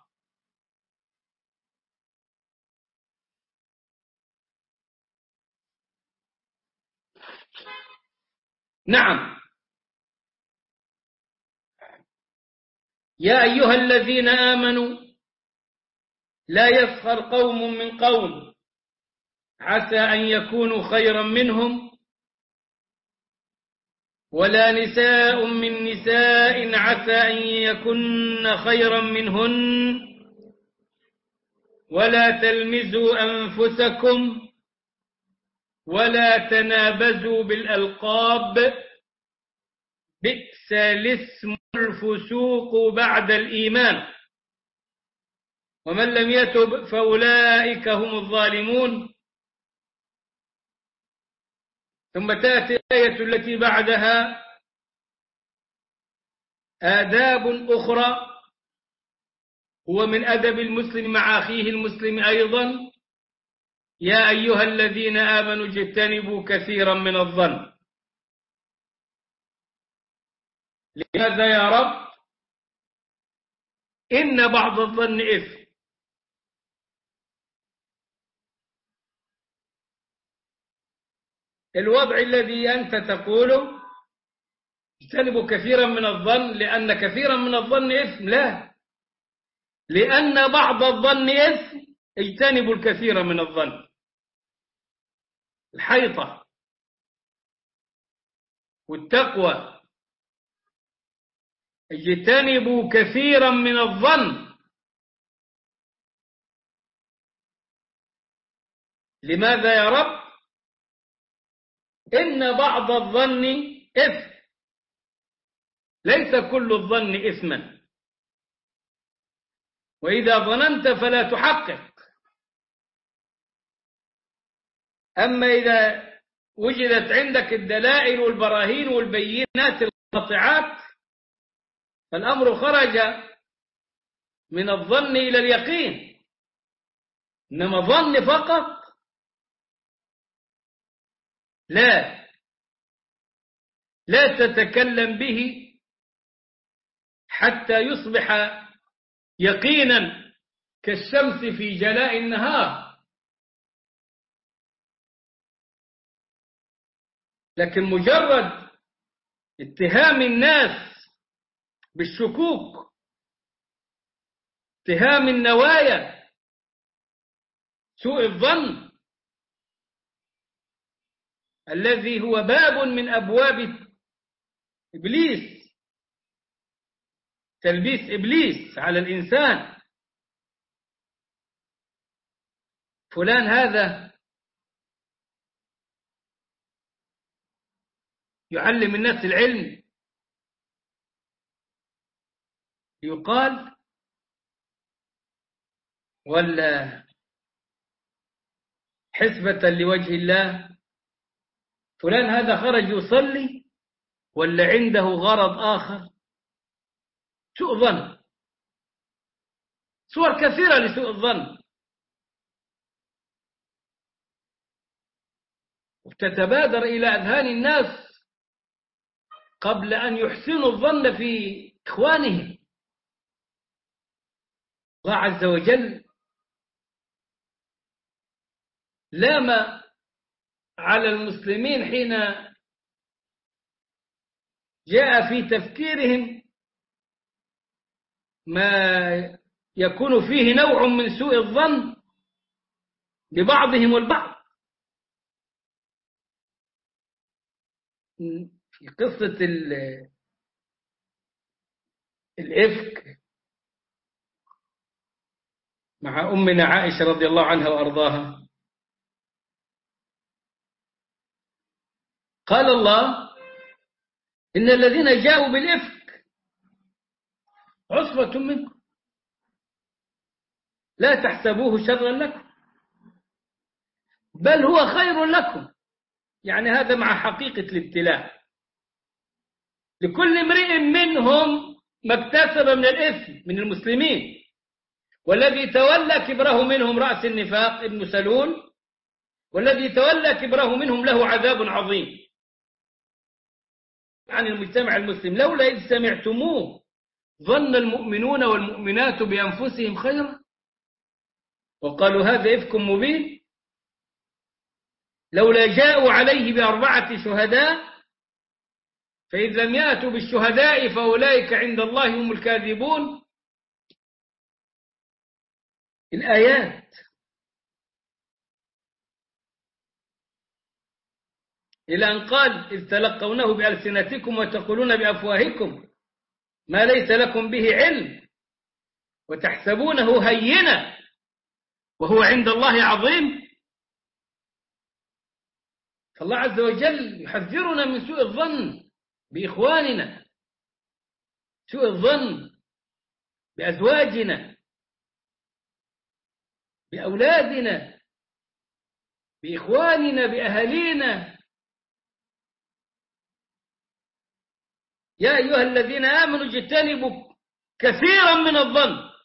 نعم، يا أيها الذين آمنوا لا يسخر قوم من قوم عسى أن يكونوا خيرا منهم، ولا نساء من نساء عسى أن يكن خيرا منهن، ولا تلمزوا أنفسكم ولا تنابزوا بالألقاب، بئس الاسم الفسوق بعد الإيمان، ومن لم يتب فأولئك هم الظالمون. ثم تأتي الآية التي بعدها آداب أخرى هو من أدب المسلم مع أخيه المسلم أيضا: يا أيها الذين آمنوا اجتنبوا كثيرا من الظن. لماذا يا رب؟ إن بعض الظن إثم. الوضع الذي أنت تقوله اجتنبوا كثيرا من الظن لأن كثيرا من الظن إثم، لا، لأن بعض الظن إثم. اجتنبوا الكثير من الظن. الحيطة والتقوى: اجتنبوا كثيرا من الظن. لماذا يا رب؟ إن بعض الظن إثم، ليس كل الظن إثما، وإذا ظننت فلا تحقق. أما إذا وجدت عندك الدلائل والبراهين والبينات القاطعات فالأمر خرج من الظن إلى اليقين. إنما ظن فقط لا لا تتكلم به حتى يصبح يقينا كالشمس في جلاء النهار. لكن مجرد اتهام الناس بالشكوك، اتهام النوايا، سوء الظن الذي هو باب من أبواب إبليس، تلبيس إبليس على الإنسان. فلان هذا يعلم الناس العلم، يقال، ولا حسبة لوجه الله؟ فلان هذا خرج يصلي ولا عنده غرض آخر؟ سوء ظن، صور كثيرة لسوء الظن، وتتبادر إلى أذهان الناس قبل أن يحسنوا الظن في إخوانهم. الله عز وجل لام على المسلمين حين جاء في تفكيرهم ما يكون فيه نوع من سوء الظن ببعضهم البعض. في قصة الإفك مع أمنا عائشة رضي الله عنها وأرضاها، قال الله: إن الذين جاءوا بالإفك عصبة منكم لا تحسبوه شرا لكم بل هو خير لكم. يعني هذا مع حقيقة الابتلاء، لكل امرئ منهم ما اكتسب من الإثم من المسلمين، والذي تولى كبره منهم رأس النفاق ابن سلول، والذي تولى كبره منهم له عذاب عظيم. عن المجتمع المسلم: لولا إذ سمعتموه ظن المؤمنون والمؤمنات بأنفسهم خيرا وقالوا هذا إفك مبين لولا جاءوا عليه بأربعة شهداء فإذ لم يأتوا بالشهداء فأولئك عند الله هم الكاذبون. الآيات إلى أن قال: إذ تلقونه بألسنتكم وتقولون بأفواهكم ما ليس لكم به علم وتحسبونه هينا وهو عند الله عظيم. فالله عز وجل يحذرنا من سوء الظن بإخواننا، سوء الظن بأزواجنا، بأولادنا، بإخواننا، بأهالينا. يا أيها الذين آمنوا اجتنبوا كثيرا من الظن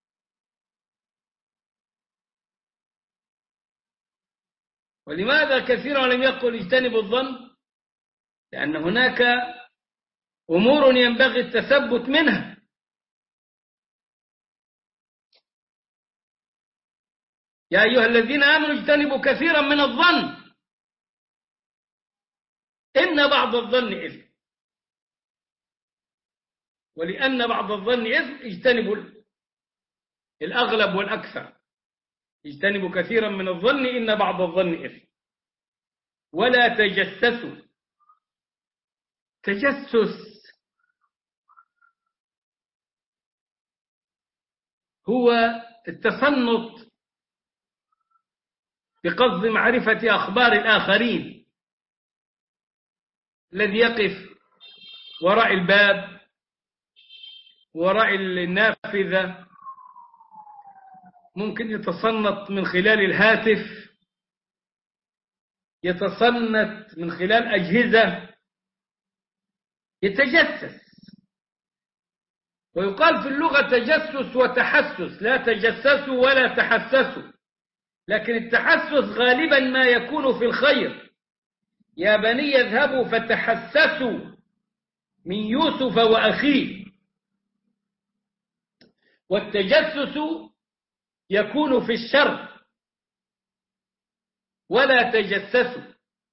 ولماذا كثيرا ولم يقل اجتنبوا الظن؟ لأن هناك أمور ينبغي التثبت منها. يا أيها الذين آمنوا اجتنبوا كثيرا من الظن إن بعض الظن إثم، ولأن بعض الظن إثم اجتنبوا الأغلب والأكثر. اجتنبوا كثيرا من الظن إن بعض الظن إثم ولا تجسسوا. تجسس هو التصنت بقصد معرفة أخبار الآخرين، الذي يقف وراء الباب وراء النافذة ممكن يتصنت من خلال الهاتف، يتصنت من خلال أجهزة، يتجسس. ويقال في اللغة تجسس وتحسس، لا تجسسوا ولا تحسسوا، لكن التحسس غالبا ما يكون في الخير. يا بني اذهبوا فتحسسوا من يوسف وأخيه. والتجسس يكون في الشر، ولا تجسسوا.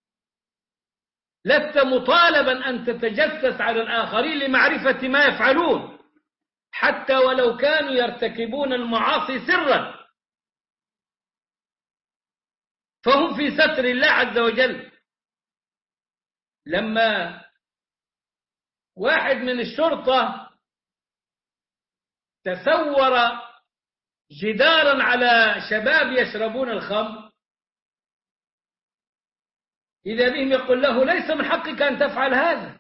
لست مطالبا أن تتجسس على الآخرين لمعرفة ما يفعلون، حتى ولو كانوا يرتكبون المعاصي سرا، فهم في ستر الله عز وجل. لما واحد من الشرطة تسور جدارا على شباب يشربون الخمر، إذا بهم يقول له ليس من حقك أن تفعل هذا،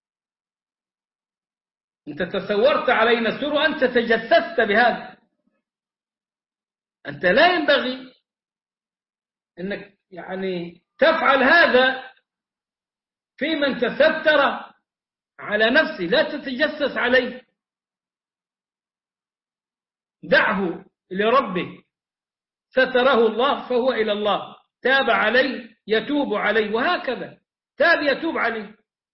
أنت تسورت علينا السور وأنت تجسست بهذا، أنت لا ينبغي أنك يعني تفعل هذا في من تستر على نفسه، لا تتجسس عليه، دعه لربه، ستره الله فهو إلى الله، تاب عليه يتوب عليه، وهكذا تاب يتوب عليه.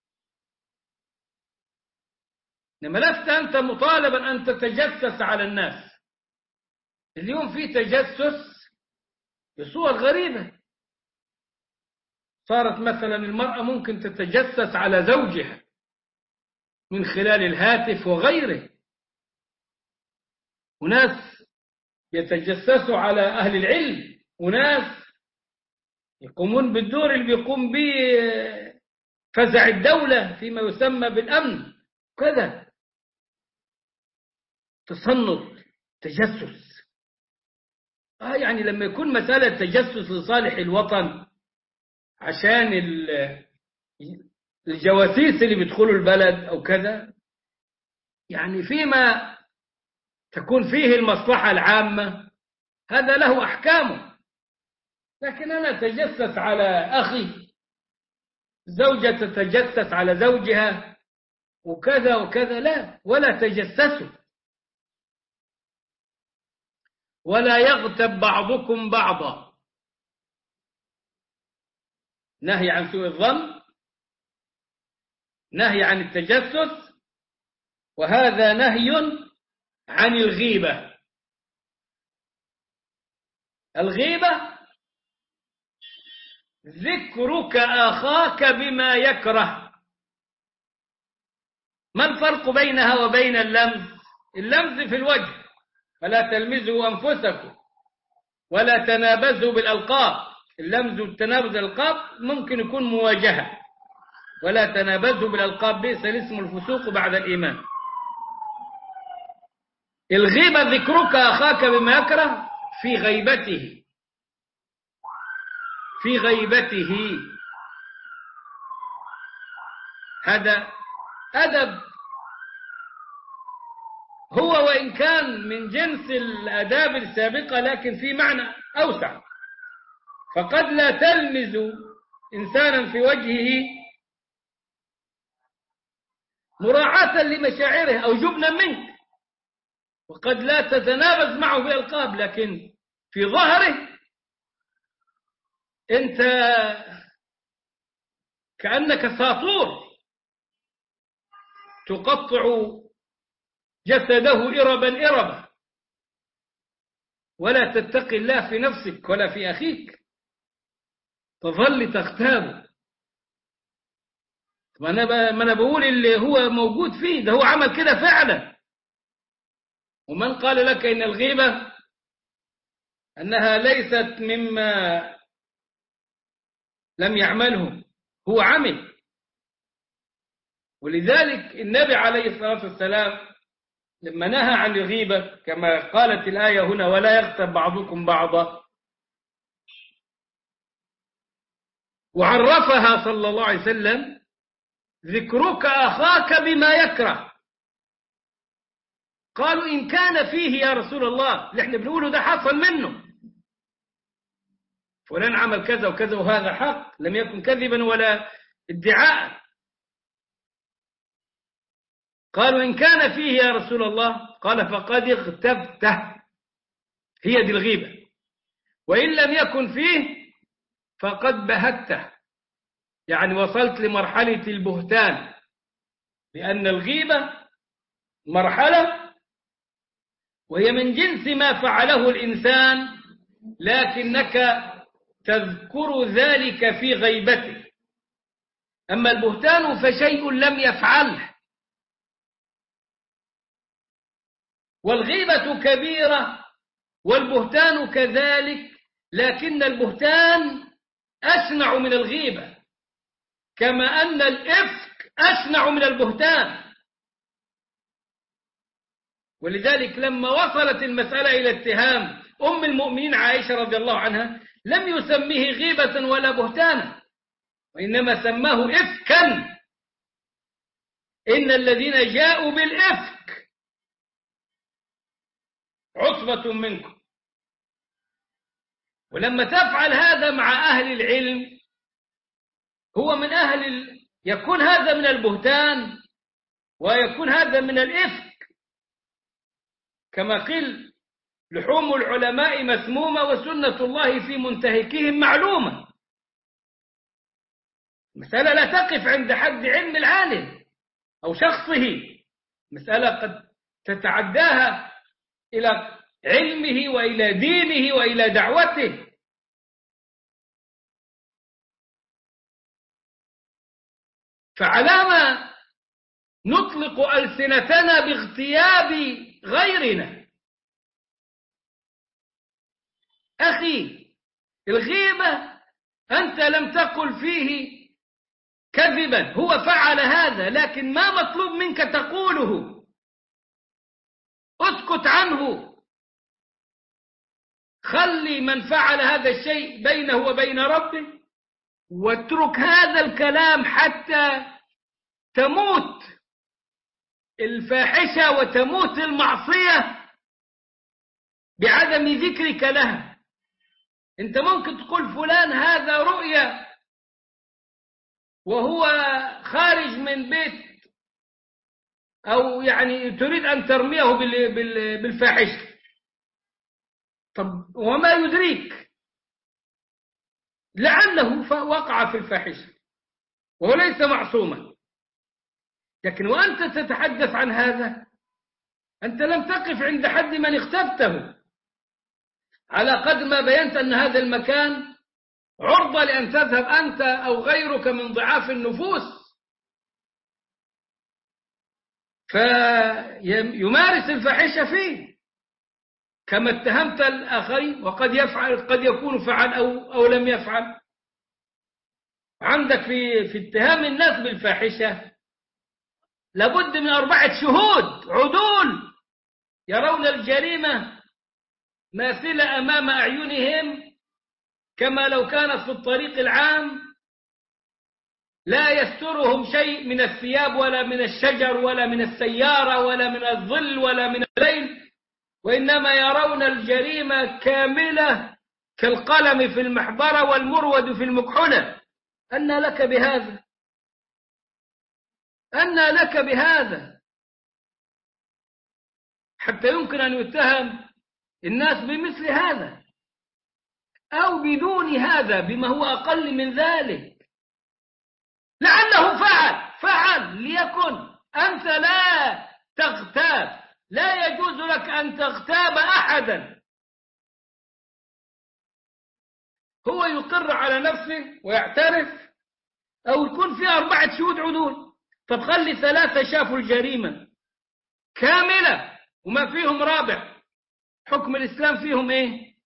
إنما لست أنت مطالبا أن تتجسس على الناس. اليوم في تجسس بصور غريبة، صارت مثلا المرأة ممكن تتجسس على زوجها من خلال الهاتف وغيره، وناس يتجسسوا على أهل العلم، وناس يقومون بالدور اللي بيقوم به فزع الدولة فيما يسمى بالأمن كذا. تصنت، تجسس. آه يعني لما يكون مسألة تجسس لصالح الوطن عشان الجواسيس اللي بيدخلوا البلد أو كذا، يعني فيما تكون فيه المصلحة العامة هذا له أحكامه. لكن أنا أتجسس على أخي، زوجة تتجسس على زوجها وكذا وكذا، لا، ولا تجسسوا، ولا يغتب بعضكم بعضا. نهي عن سوء الظن، نهي عن التجسس، وهذا نهي عن الغيبة. الغيبة ذكرك أخاك بما يكره. ما الفرق بينها وبين اللمز؟ اللمز في الوجه، فلا تلمزوا أنفسكم ولا تنابزوا بالألقاب. اللمز والتنابز بالألقاب ممكن يكون مواجهة، ولا تنابزوا بالألقاب بئس الاسم الفسوق بعد الإيمان. الغيبة ذكرك أخاك بما يكره في غيبته، في غيبته. هذا أدب، هو وإن كان من جنس الآداب السابقة لكن في معنى أوسع. فقد لا تلمز إنسانا في وجهه مراعاة لمشاعره أو جبنا منك، وقد لا تتنابز معه بألقاب، لكن في ظهره أنت كأنك ساطور تقطع جسده إربا إربا، ولا تتقي الله في نفسك ولا في أخيك، تظل تغتابه. ما أنا ما أنا بقول اللي هو موجود فيه ده، هو عمل كده فعلا. ومن قال لك إن الغيبة أنها ليست مما لم يعمله، هو عمل. ولذلك النبي عليه الصلاة والسلام لما نهى عن الغيبة كما قالت الآية هنا ولا يغتب بعضكم بعضا، وعرفها صلى الله عليه وسلم: ذكرك أخاك بما يكره. قالوا: إن كان فيه يا رسول الله، اللي احنا بنقوله ده حصل منه، فلان عمل كذا وكذا وهذا حق، لم يكن كذبا ولا ادعاء. قالوا: إن كان فيه يا رسول الله، قال: فقد اغتبته، هي دي الغيبة. وإن لم يكن فيه فقد بهته، يعني وصلت لمرحلة البهتان، لأن الغيبة مرحلة وهي من جنس ما فعله الإنسان، لكنك تذكر ذلك في غيبته. أما البهتان فشيء لم يفعله. والغيبة كبيرة والبهتان كذلك، لكن البهتان أشنع من الغيبة، كما أن الإفك أشنع من البهتان. ولذلك لما وصلت المسألة إلى اتهام أم المؤمنين عائشة رضي الله عنها، لم يسميه غيبة ولا بهتانا، وإنما سماه إفكا. إن الذين جاءوا بالإفك عصبة منكم. ولما تفعل هذا مع أهل العلم، هو من أهل ال... يكون هذا من البهتان ويكون هذا من الإفك. كما قيل: لحوم العلماء مسمومة وسنة الله في منتهكهم معلومة. مسألة لا تقف عند حد علم العالم أو شخصه، مسألة قد تتعداها إلى علمه وإلى دينه وإلى دعوته. فعلامة نطلق ألسنتنا باغتياب غيرنا. أخي، الغيبة أنت لم تقل فيه كذبا، هو فعل هذا، لكن ما مطلوب منك تقوله، اسكت عنه، خلي من فعل هذا الشيء بينه وبين ربه، واترك هذا الكلام حتى تموت الفاحشة وتموت المعصية بعدم ذكرك لها. انت ممكن تقول فلان هذا رؤيا وهو خارج من بيت، أو يعني تريد أن ترميه بالفاحشة. طب وما يدريك؟ لعله وقع في الفاحشة وهو ليس معصوما. لكن وأنت تتحدث عن هذا، أنت لم تقف عند حد من اغتبته، على قدر ما بينت أن هذا المكان عرضة لأن تذهب أنت أو غيرك من ضعاف النفوس فيمارس الفاحشة فيه، كما اتهمت الآخرين، وقد يفعل، قد يكون فعل أو, أو لم يفعل. عندك في, في اتهام الناس بالفاحشة لابد من أربعة شهود عدول يرون الجريمة ماثلة أمام أعينهم، كما لو كانت في الطريق العام لا يسترهم شيء من الثياب ولا من الشجر ولا من السيارة ولا من الظل ولا من الليل، وإنما يرون الجريمة كاملة كالقلم في المحبرة والمرود في المكحلة. أنى لك بهذا؟ أنى لك بهذا؟ حتى يمكن أن يتهم الناس بمثل هذا أو بدون هذا بما هو أقل من ذلك. لعله فعل فعل ليكن. أنت لا تغتاب، لا يجوز لك أن تغتاب أحدا. هو يقر على نفسه ويعترف، أو يكون فيها أربعة شهود عدول. طب خلي ثلاثة شافوا الجريمة كاملة وما فيهم رابع، حكم الإسلام فيهم إيه؟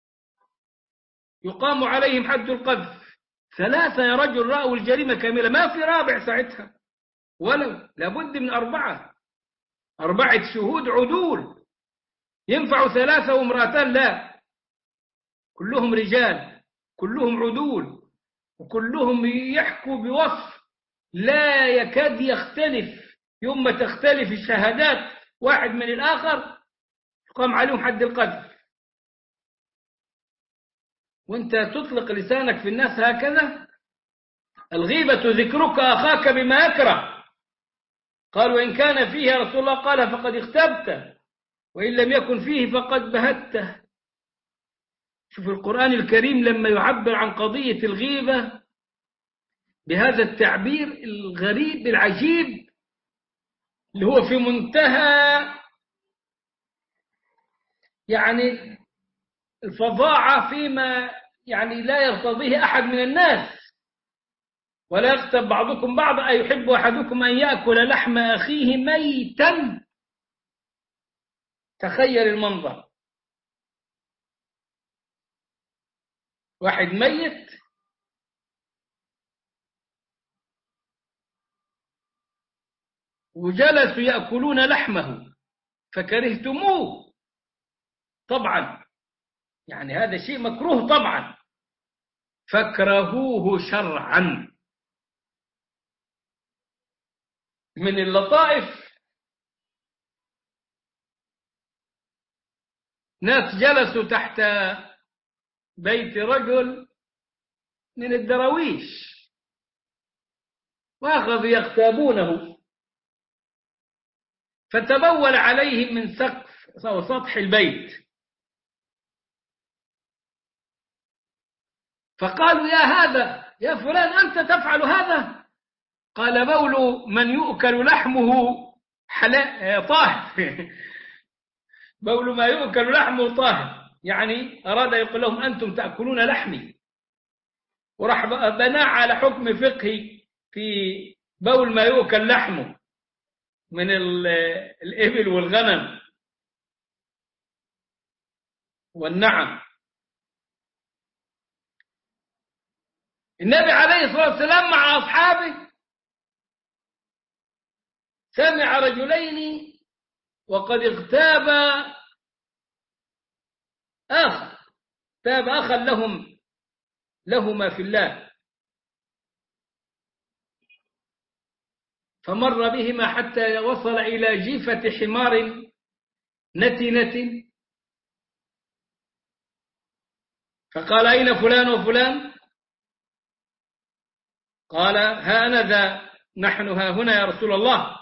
يقام عليهم حد القذف. ثلاثة يا رجل رأوا الجريمة كاملة، ما في رابع ساعتها، ولو لابد من أربعة أربعة شهود عدول. ينفع ثلاثة وامرأتان؟ لا، كلهم رجال، كلهم عدول، وكلهم يحكوا بوصف لا يكاد يختلف. يوم ما تختلف الشهادات واحد من الآخر قام عليهم حد القذف. وانت تطلق لسانك في الناس هكذا. الغيبة ذكرك أخاك بما يكره. قال وإن كان فيه يا رسول الله قال فقد اغتبته وإن لم يكن فيه فقد بهته. شوف القرآن الكريم لما يعبر عن قضية الغيبة بهذا التعبير الغريب العجيب اللي هو في منتهى يعني الفظاعة فيما يعني لا يرتضيه أحد من الناس. ولا يغتب بعضكم بعضا أيحب أحدكم أن يأكل لحم أخيه ميتا. تخيل المنظر، واحد ميت وجلسوا يأكلون لحمه فكرهتموه. طبعا يعني هذا شيء مكروه طبعا، فاكرهوه شرعا. من اللطائف ناس جلسوا تحت بيت رجل من الدراويش وأخذوا يغتابونه، فتبول عليهم من سقف أو سطح البيت، فقالوا يا هذا يا فلان أنت تفعل هذا؟ قال بول من يؤكل لحمه حلال طاهر. بول ما يؤكل لحمه طاهر، يعني أراد يقول لهم أنتم تأكلون لحمي. وراح بناء على حكم فقهي في بول ما يؤكل لحمه من الإبل والغنم والنعم. النبي عليه الصلاة والسلام مع أصحابه سمع رجلين وقد اغتاب آخر، اغتاب أخا لهم لهما في الله، فمر بهما حتى وصل إلى جيفة حمار نتنة، فقال أين فلان وفلان؟ قال ها أنا ذا نحن ها هنا يا رسول الله.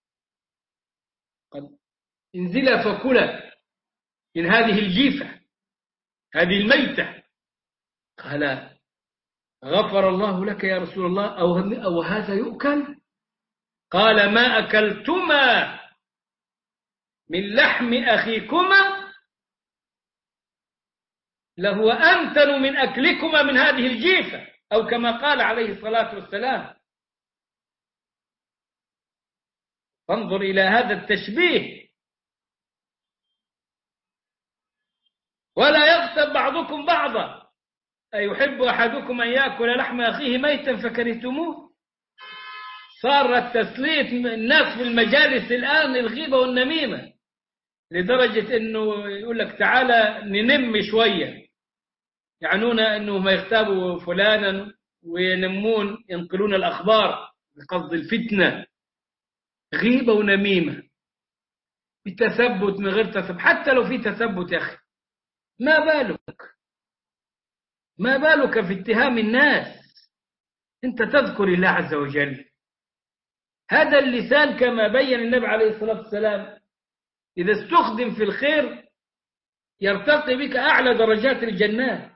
قد انزلا فكلا من هذه الجيفة هذه الميتة. قال غفر الله لك يا رسول الله أو, أو هذا يؤكل؟ قال ما أكلتما من لحم أخيكما لهو أمتن من أكلكما من هذه الجيفة، أو كما قال عليه الصلاة والسلام. فانظر إلى هذا التشبيه. ولا يغتب بعضكم بعضا أيحب أحدكم أن يأكل لحم أخيه ميتا فكرهتموه. صار التسليط الناس في المجالس الآن الغيبة والنميمة لدرجة أنه يقول لك تعالى ننم شوية، يعنون أنه ما يغتابوا فلانا وينمون ينقلون الأخبار بقصد الفتنة. غيبة ونميمة بتثبت من غير تثبت، حتى لو في تثبت يا أخي ما بالك ما بالك في اتهام الناس؟ أنت تذكر الله عز وجل. هذا اللسان كما بين النبي عليه الصلاة والسلام إذا استخدم في الخير يرتقي بك أعلى درجات الجنات.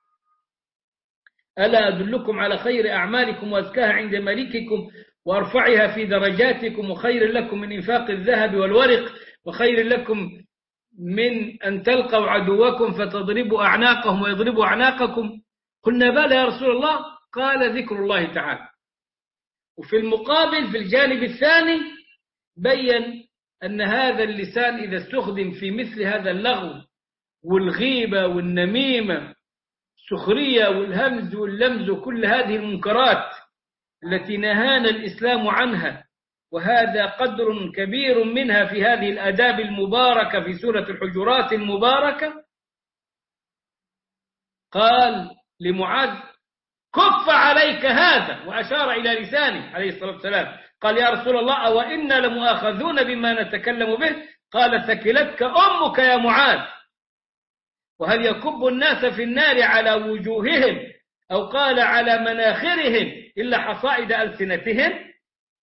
ألا أدلكم على خير أعمالكم وأزكاها عند مليككم وأرفعها في درجاتكم وخير لكم من إنفاق الذهب والورق وخير لكم من أن تلقوا عدوكم فتضربوا أعناقهم ويضربوا أعناقكم. قلنا بلى يا رسول الله. قال ذكر الله تعالى. وفي المقابل في الجانب الثاني بين أن هذا اللسان إذا استخدم في مثل هذا اللغو والغيبة والنميمة السخرية والهمز واللمز وكل هذه المنكرات التي نهانا الإسلام عنها، وهذا قدر كبير منها في هذه الآداب المباركة في سورة الحجرات المباركة. قال لمعاذ كف عليك هذا، وأشار إلى لسانه عليه الصلاة والسلام. قال يا رسول الله أو إنا لمؤاخذون بما نتكلم به؟ قال ثكلتك أمك يا معاذ. وهل يكب الناس في النار على وجوههم أو قال على مناخرهم إلا حصائد ألسنتهم؟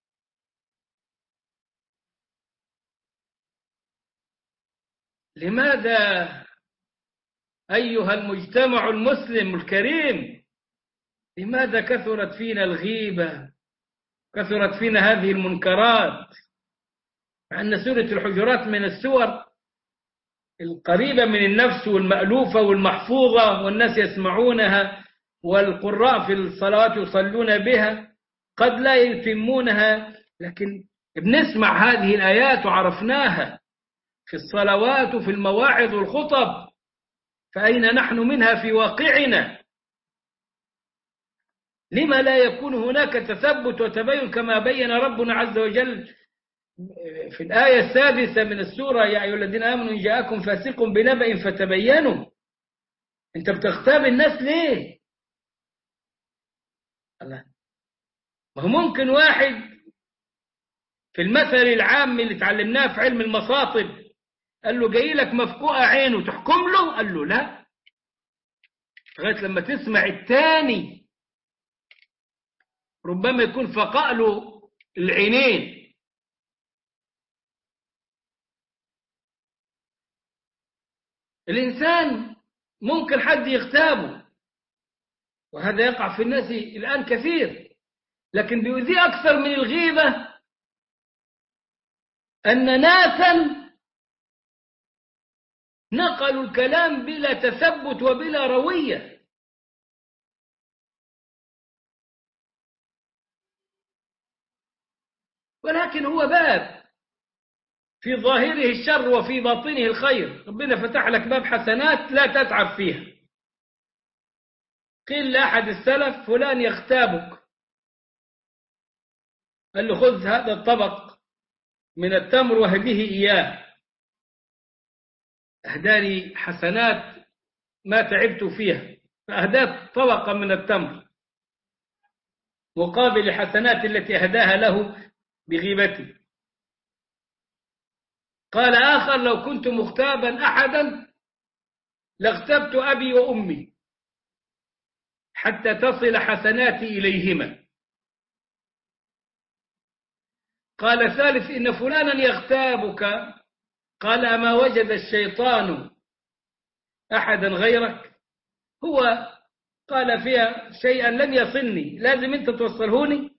لماذا أيها المجتمع المسلم الكريم، لماذا كثرت فينا الغيبة، كثرت فينا هذه المنكرات، مع أن سورة الحجرات من السور القريبة من النفس والمألوفة والمحفوظة والناس يسمعونها والقراء في الصلوات يصلون بها، قد لا يتمونها لكن بنسمع هذه الآيات وعرفناها في الصلوات وفي المواعظ والخطب، فأين نحن منها في واقعنا؟ لما لا يكون هناك تثبت وتبين كما بين ربنا عز وجل في الآية السادسة من السورة يا أيها الذين آمنوا إن جاءكم فاسق بنبأ فتبينوا. أنت بتغتاب الناس ليه؟ الله، ما هو ممكن واحد في المثل العام اللي تعلمناه في علم المصاطب قال له جاي لك مفقوعة عينه تحكم له؟ قال له لا، لغاية لما تسمع الثاني ربما يكون فقأ له العينين. الإنسان ممكن حد يغتابه، وهذا يقع في الناس الآن كثير، لكن بيؤذي أكثر من الغيبة أن ناسا نقلوا الكلام بلا تثبت وبلا روية. ولكن هو باب في ظاهره الشر وفي باطنه الخير، ربنا فتح لك باب حسنات لا تتعب فيها. قيل لأحد السلف فلان يغتابك، قال له خذ هذا الطبق من التمر وهديه إياه، أهداني حسنات ما تعبت فيها، فأهداه طبقا من التمر مقابل حسنات التي أهداها له بغيبته. قال آخر لو كنت مغتابا أحدا لاغتبت أبي وأمي حتى تصل حسناتي إليهما. قال ثالث إن فلانا يغتابك، قال أما وجد الشيطان أحدا غيرك؟ هو قال فيها شيئا لم يصلني، لازم أنت توصلهوني؟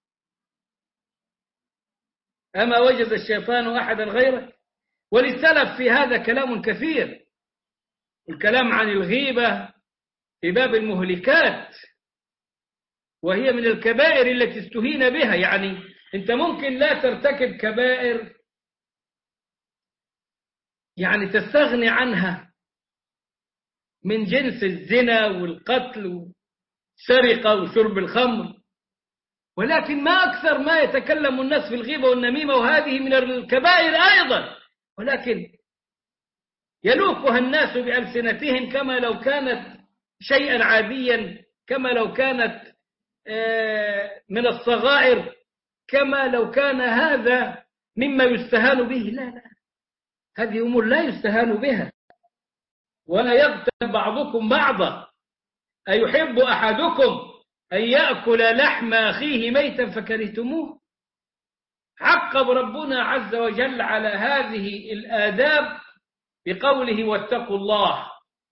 أما وجد الشيطان أحدا غيرك؟ وللسلف في هذا كلام كثير، الكلام عن الغيبة في باب المهلكات، وهي من الكبائر التي استهين بها. يعني أنت ممكن لا ترتكب كبائر يعني تستغني عنها من جنس الزنا والقتل والسرقة وشرب الخمر، ولكن ما أكثر ما يتكلم الناس في الغيبة والنميمة، وهذه من الكبائر أيضا، ولكن يلوكها الناس بألسنتهم كما لو كانت شيئا عاديا، كما لو كانت من الصغائر، كما لو كان هذا مما يستهان به. لا لا، هذه أمور لا يستهان بها. ولا يغتب بعضكم بعضا، أيحب أحدكم أن يأكل لحم أخيه ميتا فكرهتموه؟ عقب ربنا عز وجل على هذه الآداب بقوله واتقوا الله،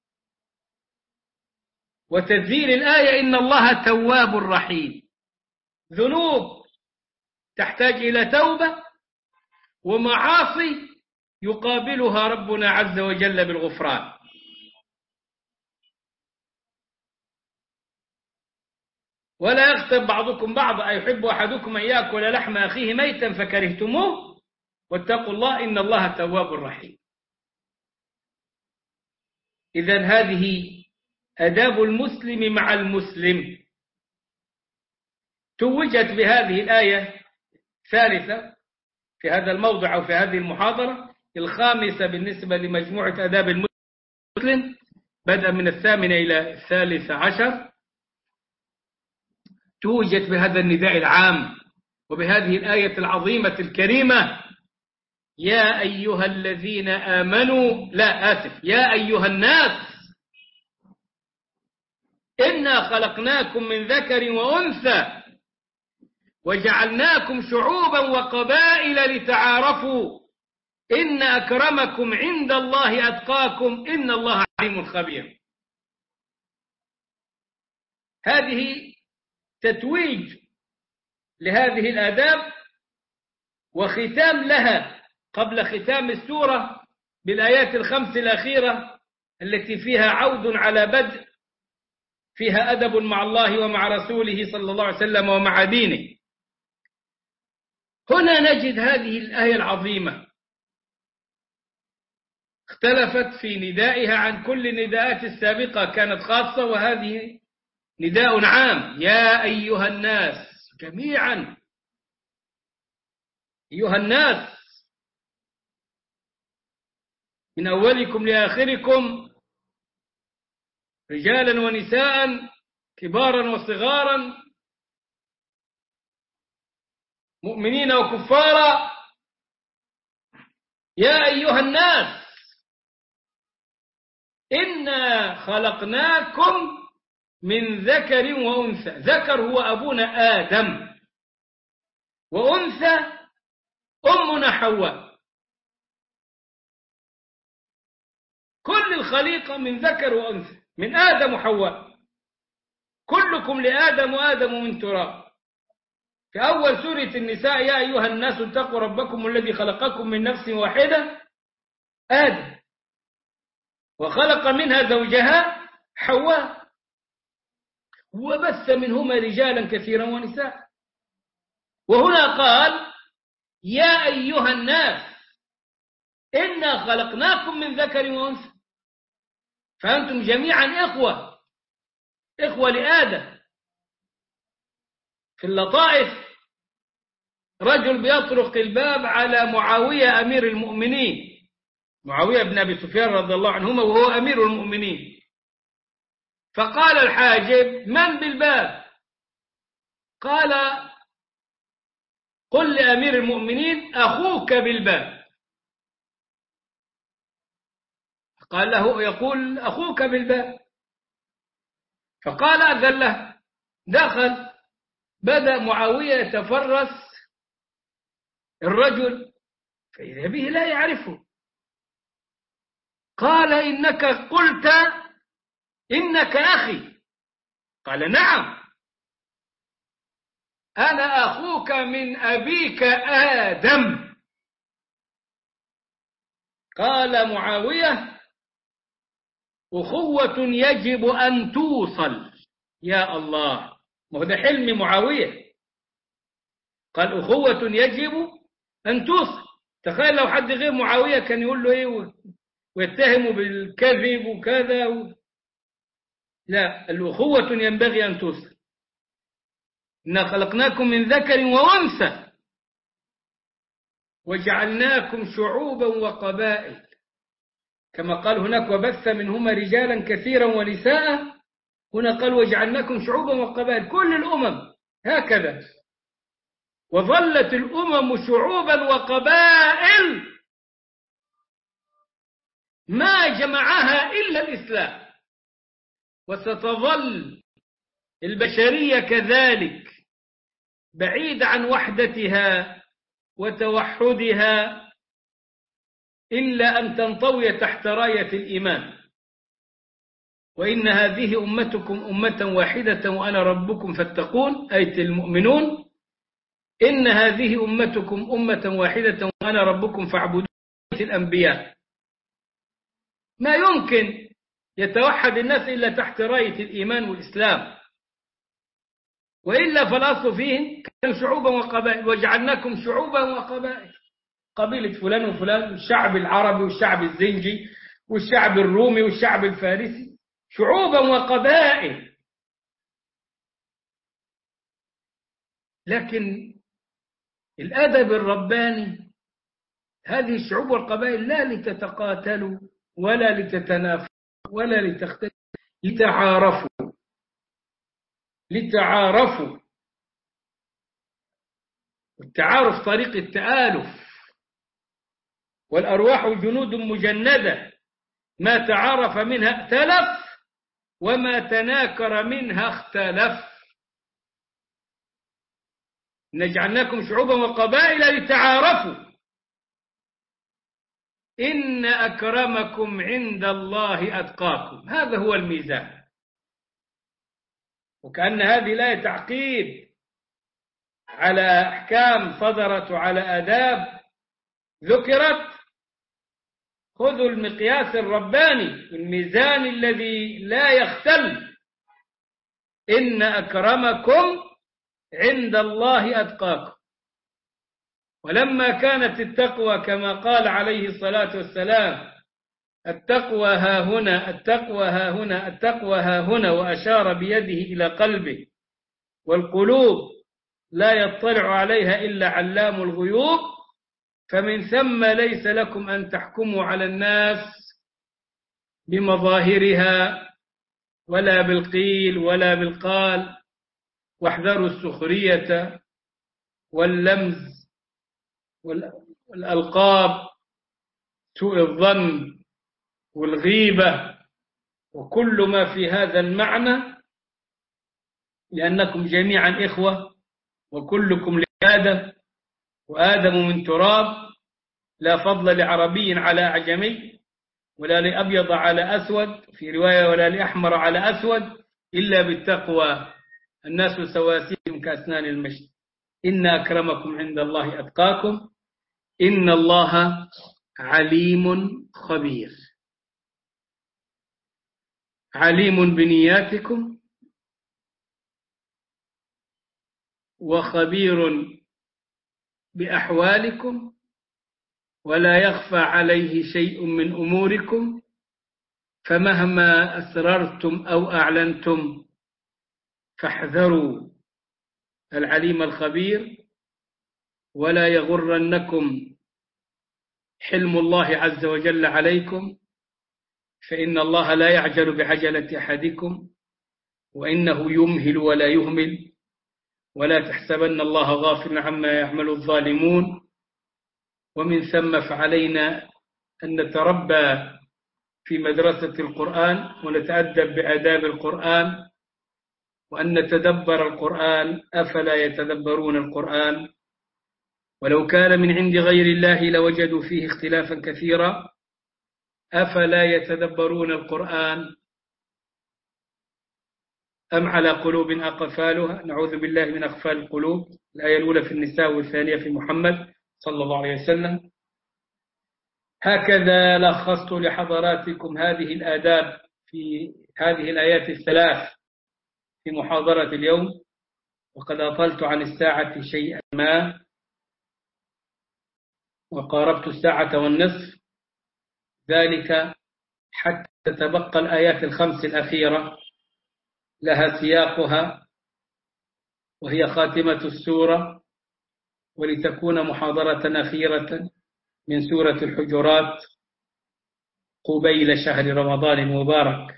وتذييل الآية إن الله تواب رحيم. ذنوب تحتاج إلى توبة، ومعاصي يقابلها ربنا عز وجل بالغفران. ولا يغتب بعضكم بعضا أيحب أحدكم أن يأكل لحم أخيه ميتا فكرهتموه واتقوا الله إن الله تواب رحيم. إذن هذه أداب المسلم مع المسلم، توجت بهذه الآية الثالثة في هذا الموضع أو في هذه المحاضرة الخامسة بالنسبة لمجموعة أداب المسلم، بدءا من الثامنة إلى الثالثة عشر. توجد بهذا النداء العام وبهذه الآية العظيمة الكريمة: يا أيها الذين آمنوا، لا آسف، يا أيها الناس إنا خلقناكم من ذكر وأنثى وجعلناكم شعوبا وقبائل لتعارفوا إن أكرمكم عند الله أتقاكم إن الله عليم خبير. هذه تتويج لهذه الآداب وختام لها قبل ختام السورة بالآيات الخمس الأخيرة التي فيها عود على بدء، فيها أدب مع الله ومع رسوله صلى الله عليه وسلم ومع دينه. هنا نجد هذه الآية العظيمة اختلفت في ندائها عن كل النداءات السابقة، كانت خاصة، وهذه نداء عام: يا أيها الناس جميعا، أيها الناس من أولكم لآخركم، رجالا ونساء، كبارا وصغارا، مؤمنين وكفارا. يا أيها الناس إنا خلقناكم من ذكر وأنثى. ذكر هو أبونا آدم، وأنثى أمنا حواء. كل الخليقة من ذكر وأنثى، من آدم وحواء، كلكم لآدم وآدم من تراب. في أول سورة النساء: يا أيها الناس اتقوا ربكم الذي خلقكم من نفس واحدة، آدم، وخلق منها زوجها حواء وبث منهما رجالا كثيرا ونساء. وهنا قال: يا أيها الناس إنا خلقناكم من ذكر وأنثى، فأنتم جميعا إخوة، إخوة لآدم. في اللطائف رجل بيطرق الباب على معاوية أمير المؤمنين، معاوية بن أبي سفيان رضي الله عنهما، وهو أمير المؤمنين. فقال الحاجب: من بالباب؟ قال: قل لأمير المؤمنين أخوك بالباب. قال له: يقول أخوك بالباب. فقال: أذن له. دخل، بدأ معاوية يتفرس الرجل، فإذا به لا يعرفه. قال: إنك قلت إنك أخي. قال: نعم، أنا أخوك من أبيك آدم. قال معاوية: أخوة يجب أن توصل. يا الله، ما هو ده حلم معاوية. قال: أخوة يجب أن توصل. تخيل لو حد غير معاوية كان يقول له إيه ويتهمه بالكذب وكذا و... لا، الأخوة ينبغي أن توصل. إنا خلقناكم من ذكر وأنثى وجعلناكم شعوبا وقبائل، كما قال هناك: وبث منهما رجالا كثيرا ونساء. هنا قال: وجعلناكم شعوبا وقبائل. كل الأمم هكذا، وظلت الأمم شعوبا وقبائل ما جمعها إلا الإسلام، وستظل البشرية كذلك بعيدة عن وحدتها وتوحدها إلا أن تنطوي تحت راية الإيمان. وإن هذه أمتكم أمة واحدة وأنا ربكم فاتقون، آية المؤمنون. إن هذه أمتكم أمة واحدة وأنا ربكم فاعبدون، الأنبياء. ما يمكن يتوحد الناس إلا تحت راية الإيمان والإسلام، وإلا فالأصل فيهم كانوا شعوبا وقبائل. وجعلناكم شعوبا وقبائل، قبيلة فلان وفلان، الشعب العربي والشعب الزنجي والشعب الرومي والشعب الفارسي، شعوبا وقبائل. لكن الأدب الرباني هذه الشعوب والقبائل لا لتتقاتلوا ولا لتتنافسوا ولا لتختلفوا، لتعارفوا، لتعارفوا والتعارف طريق التآلف، والأرواح جنود مجندة، ما تعارف منها ائتلف وما تناكر منها اختلف. نجعلناكم شعوبا وقبائل لتعارفوا إن أكرمكم عند الله أتقاكم. هذا هو الميزان. وكأن هذه الآية تعقيد على أحكام صدرت وعلى آداب ذكرت. خذوا المقياس الرباني، الميزان الذي لا يختل. إن أكرمكم عند الله أتقاكم. ولما كانت التقوى كما قال عليه الصلاة والسلام التقوى ها هنا التقوى ها هنا التقوى ها هنا، وأشار بيده إلى قلبه، والقلوب لا يطلع عليها إلا علام الغيوب، فمن ثم ليس لكم أن تحكموا على الناس بمظاهرها ولا بالقيل ولا بالقال، واحذروا السخرية واللمز والألقاب، سوء الظن والغيبة وكل ما في هذا المعنى، لأنكم جميعا إخوة وكلكم لآدم وآدم من تراب، لا فضل لعربي على أعجمي ولا لأبيض على أسود في رواية ولا لأحمر على أسود إلا بالتقوى. الناس سواسيهم كأسنان المشط. إن أكرمكم عند الله أتقاكم إن الله عليم خبير. عليم بنياتكم وخبير بأحوالكم، ولا يخفى عليه شيء من أموركم، فمهما أسررتم أو أعلنتم فاحذروا العليم الخبير. ولا يغرنكم حلم الله عز وجل عليكم، فإن الله لا يعجل بعجلة أحدكم، وإنه يمهل ولا يهمل. ولا تحسبن الله غافلا عما يعمل الظالمون. ومن ثم فعلينا أن نتربى في مدرسة القرآن ونتأدب بآداب القرآن، وأن نتدبر القرآن. أفلا يتدبرون القرآن؟ ولو كان من عند غير الله لوجدوا فيه اختلافا كثيرا. أفلا يتدبرون القرآن أم على قلوب أقفالها؟ نعوذ بالله من أقفال القلوب. الآية الأولى في النساء والثانية في محمد صلى الله عليه وسلم. هكذا لخصت لحضراتكم هذه الآداب في هذه الآيات الثلاث في محاضرة اليوم، وقد أطلت عن الساعة شيئا ما وقاربت الساعة والنصف، ذلك حتى تتبقى الآيات الخمس الأخيرة لها سياقها وهي خاتمة السورة، ولتكون محاضرة أخيرة من سورة الحجرات قبيل شهر رمضان المبارك.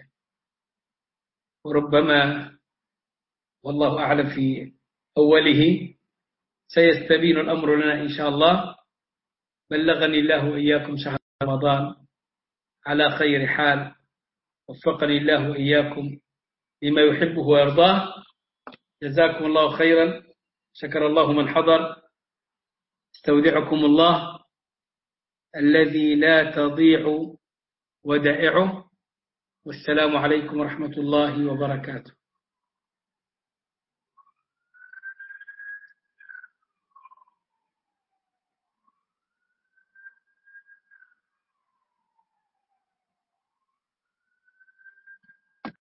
وربما والله أعلم في أوله سيستبين الأمر لنا إن شاء الله. بلغني الله وإياكم شهر رمضان على خير حال، وفقني الله وإياكم لما يحبه ويرضاه. جزاكم الله خيرا. شكر الله من حضر. استودعكم الله الذي لا تضيع ودائعه، والسلام عليكم ورحمة الله وبركاته.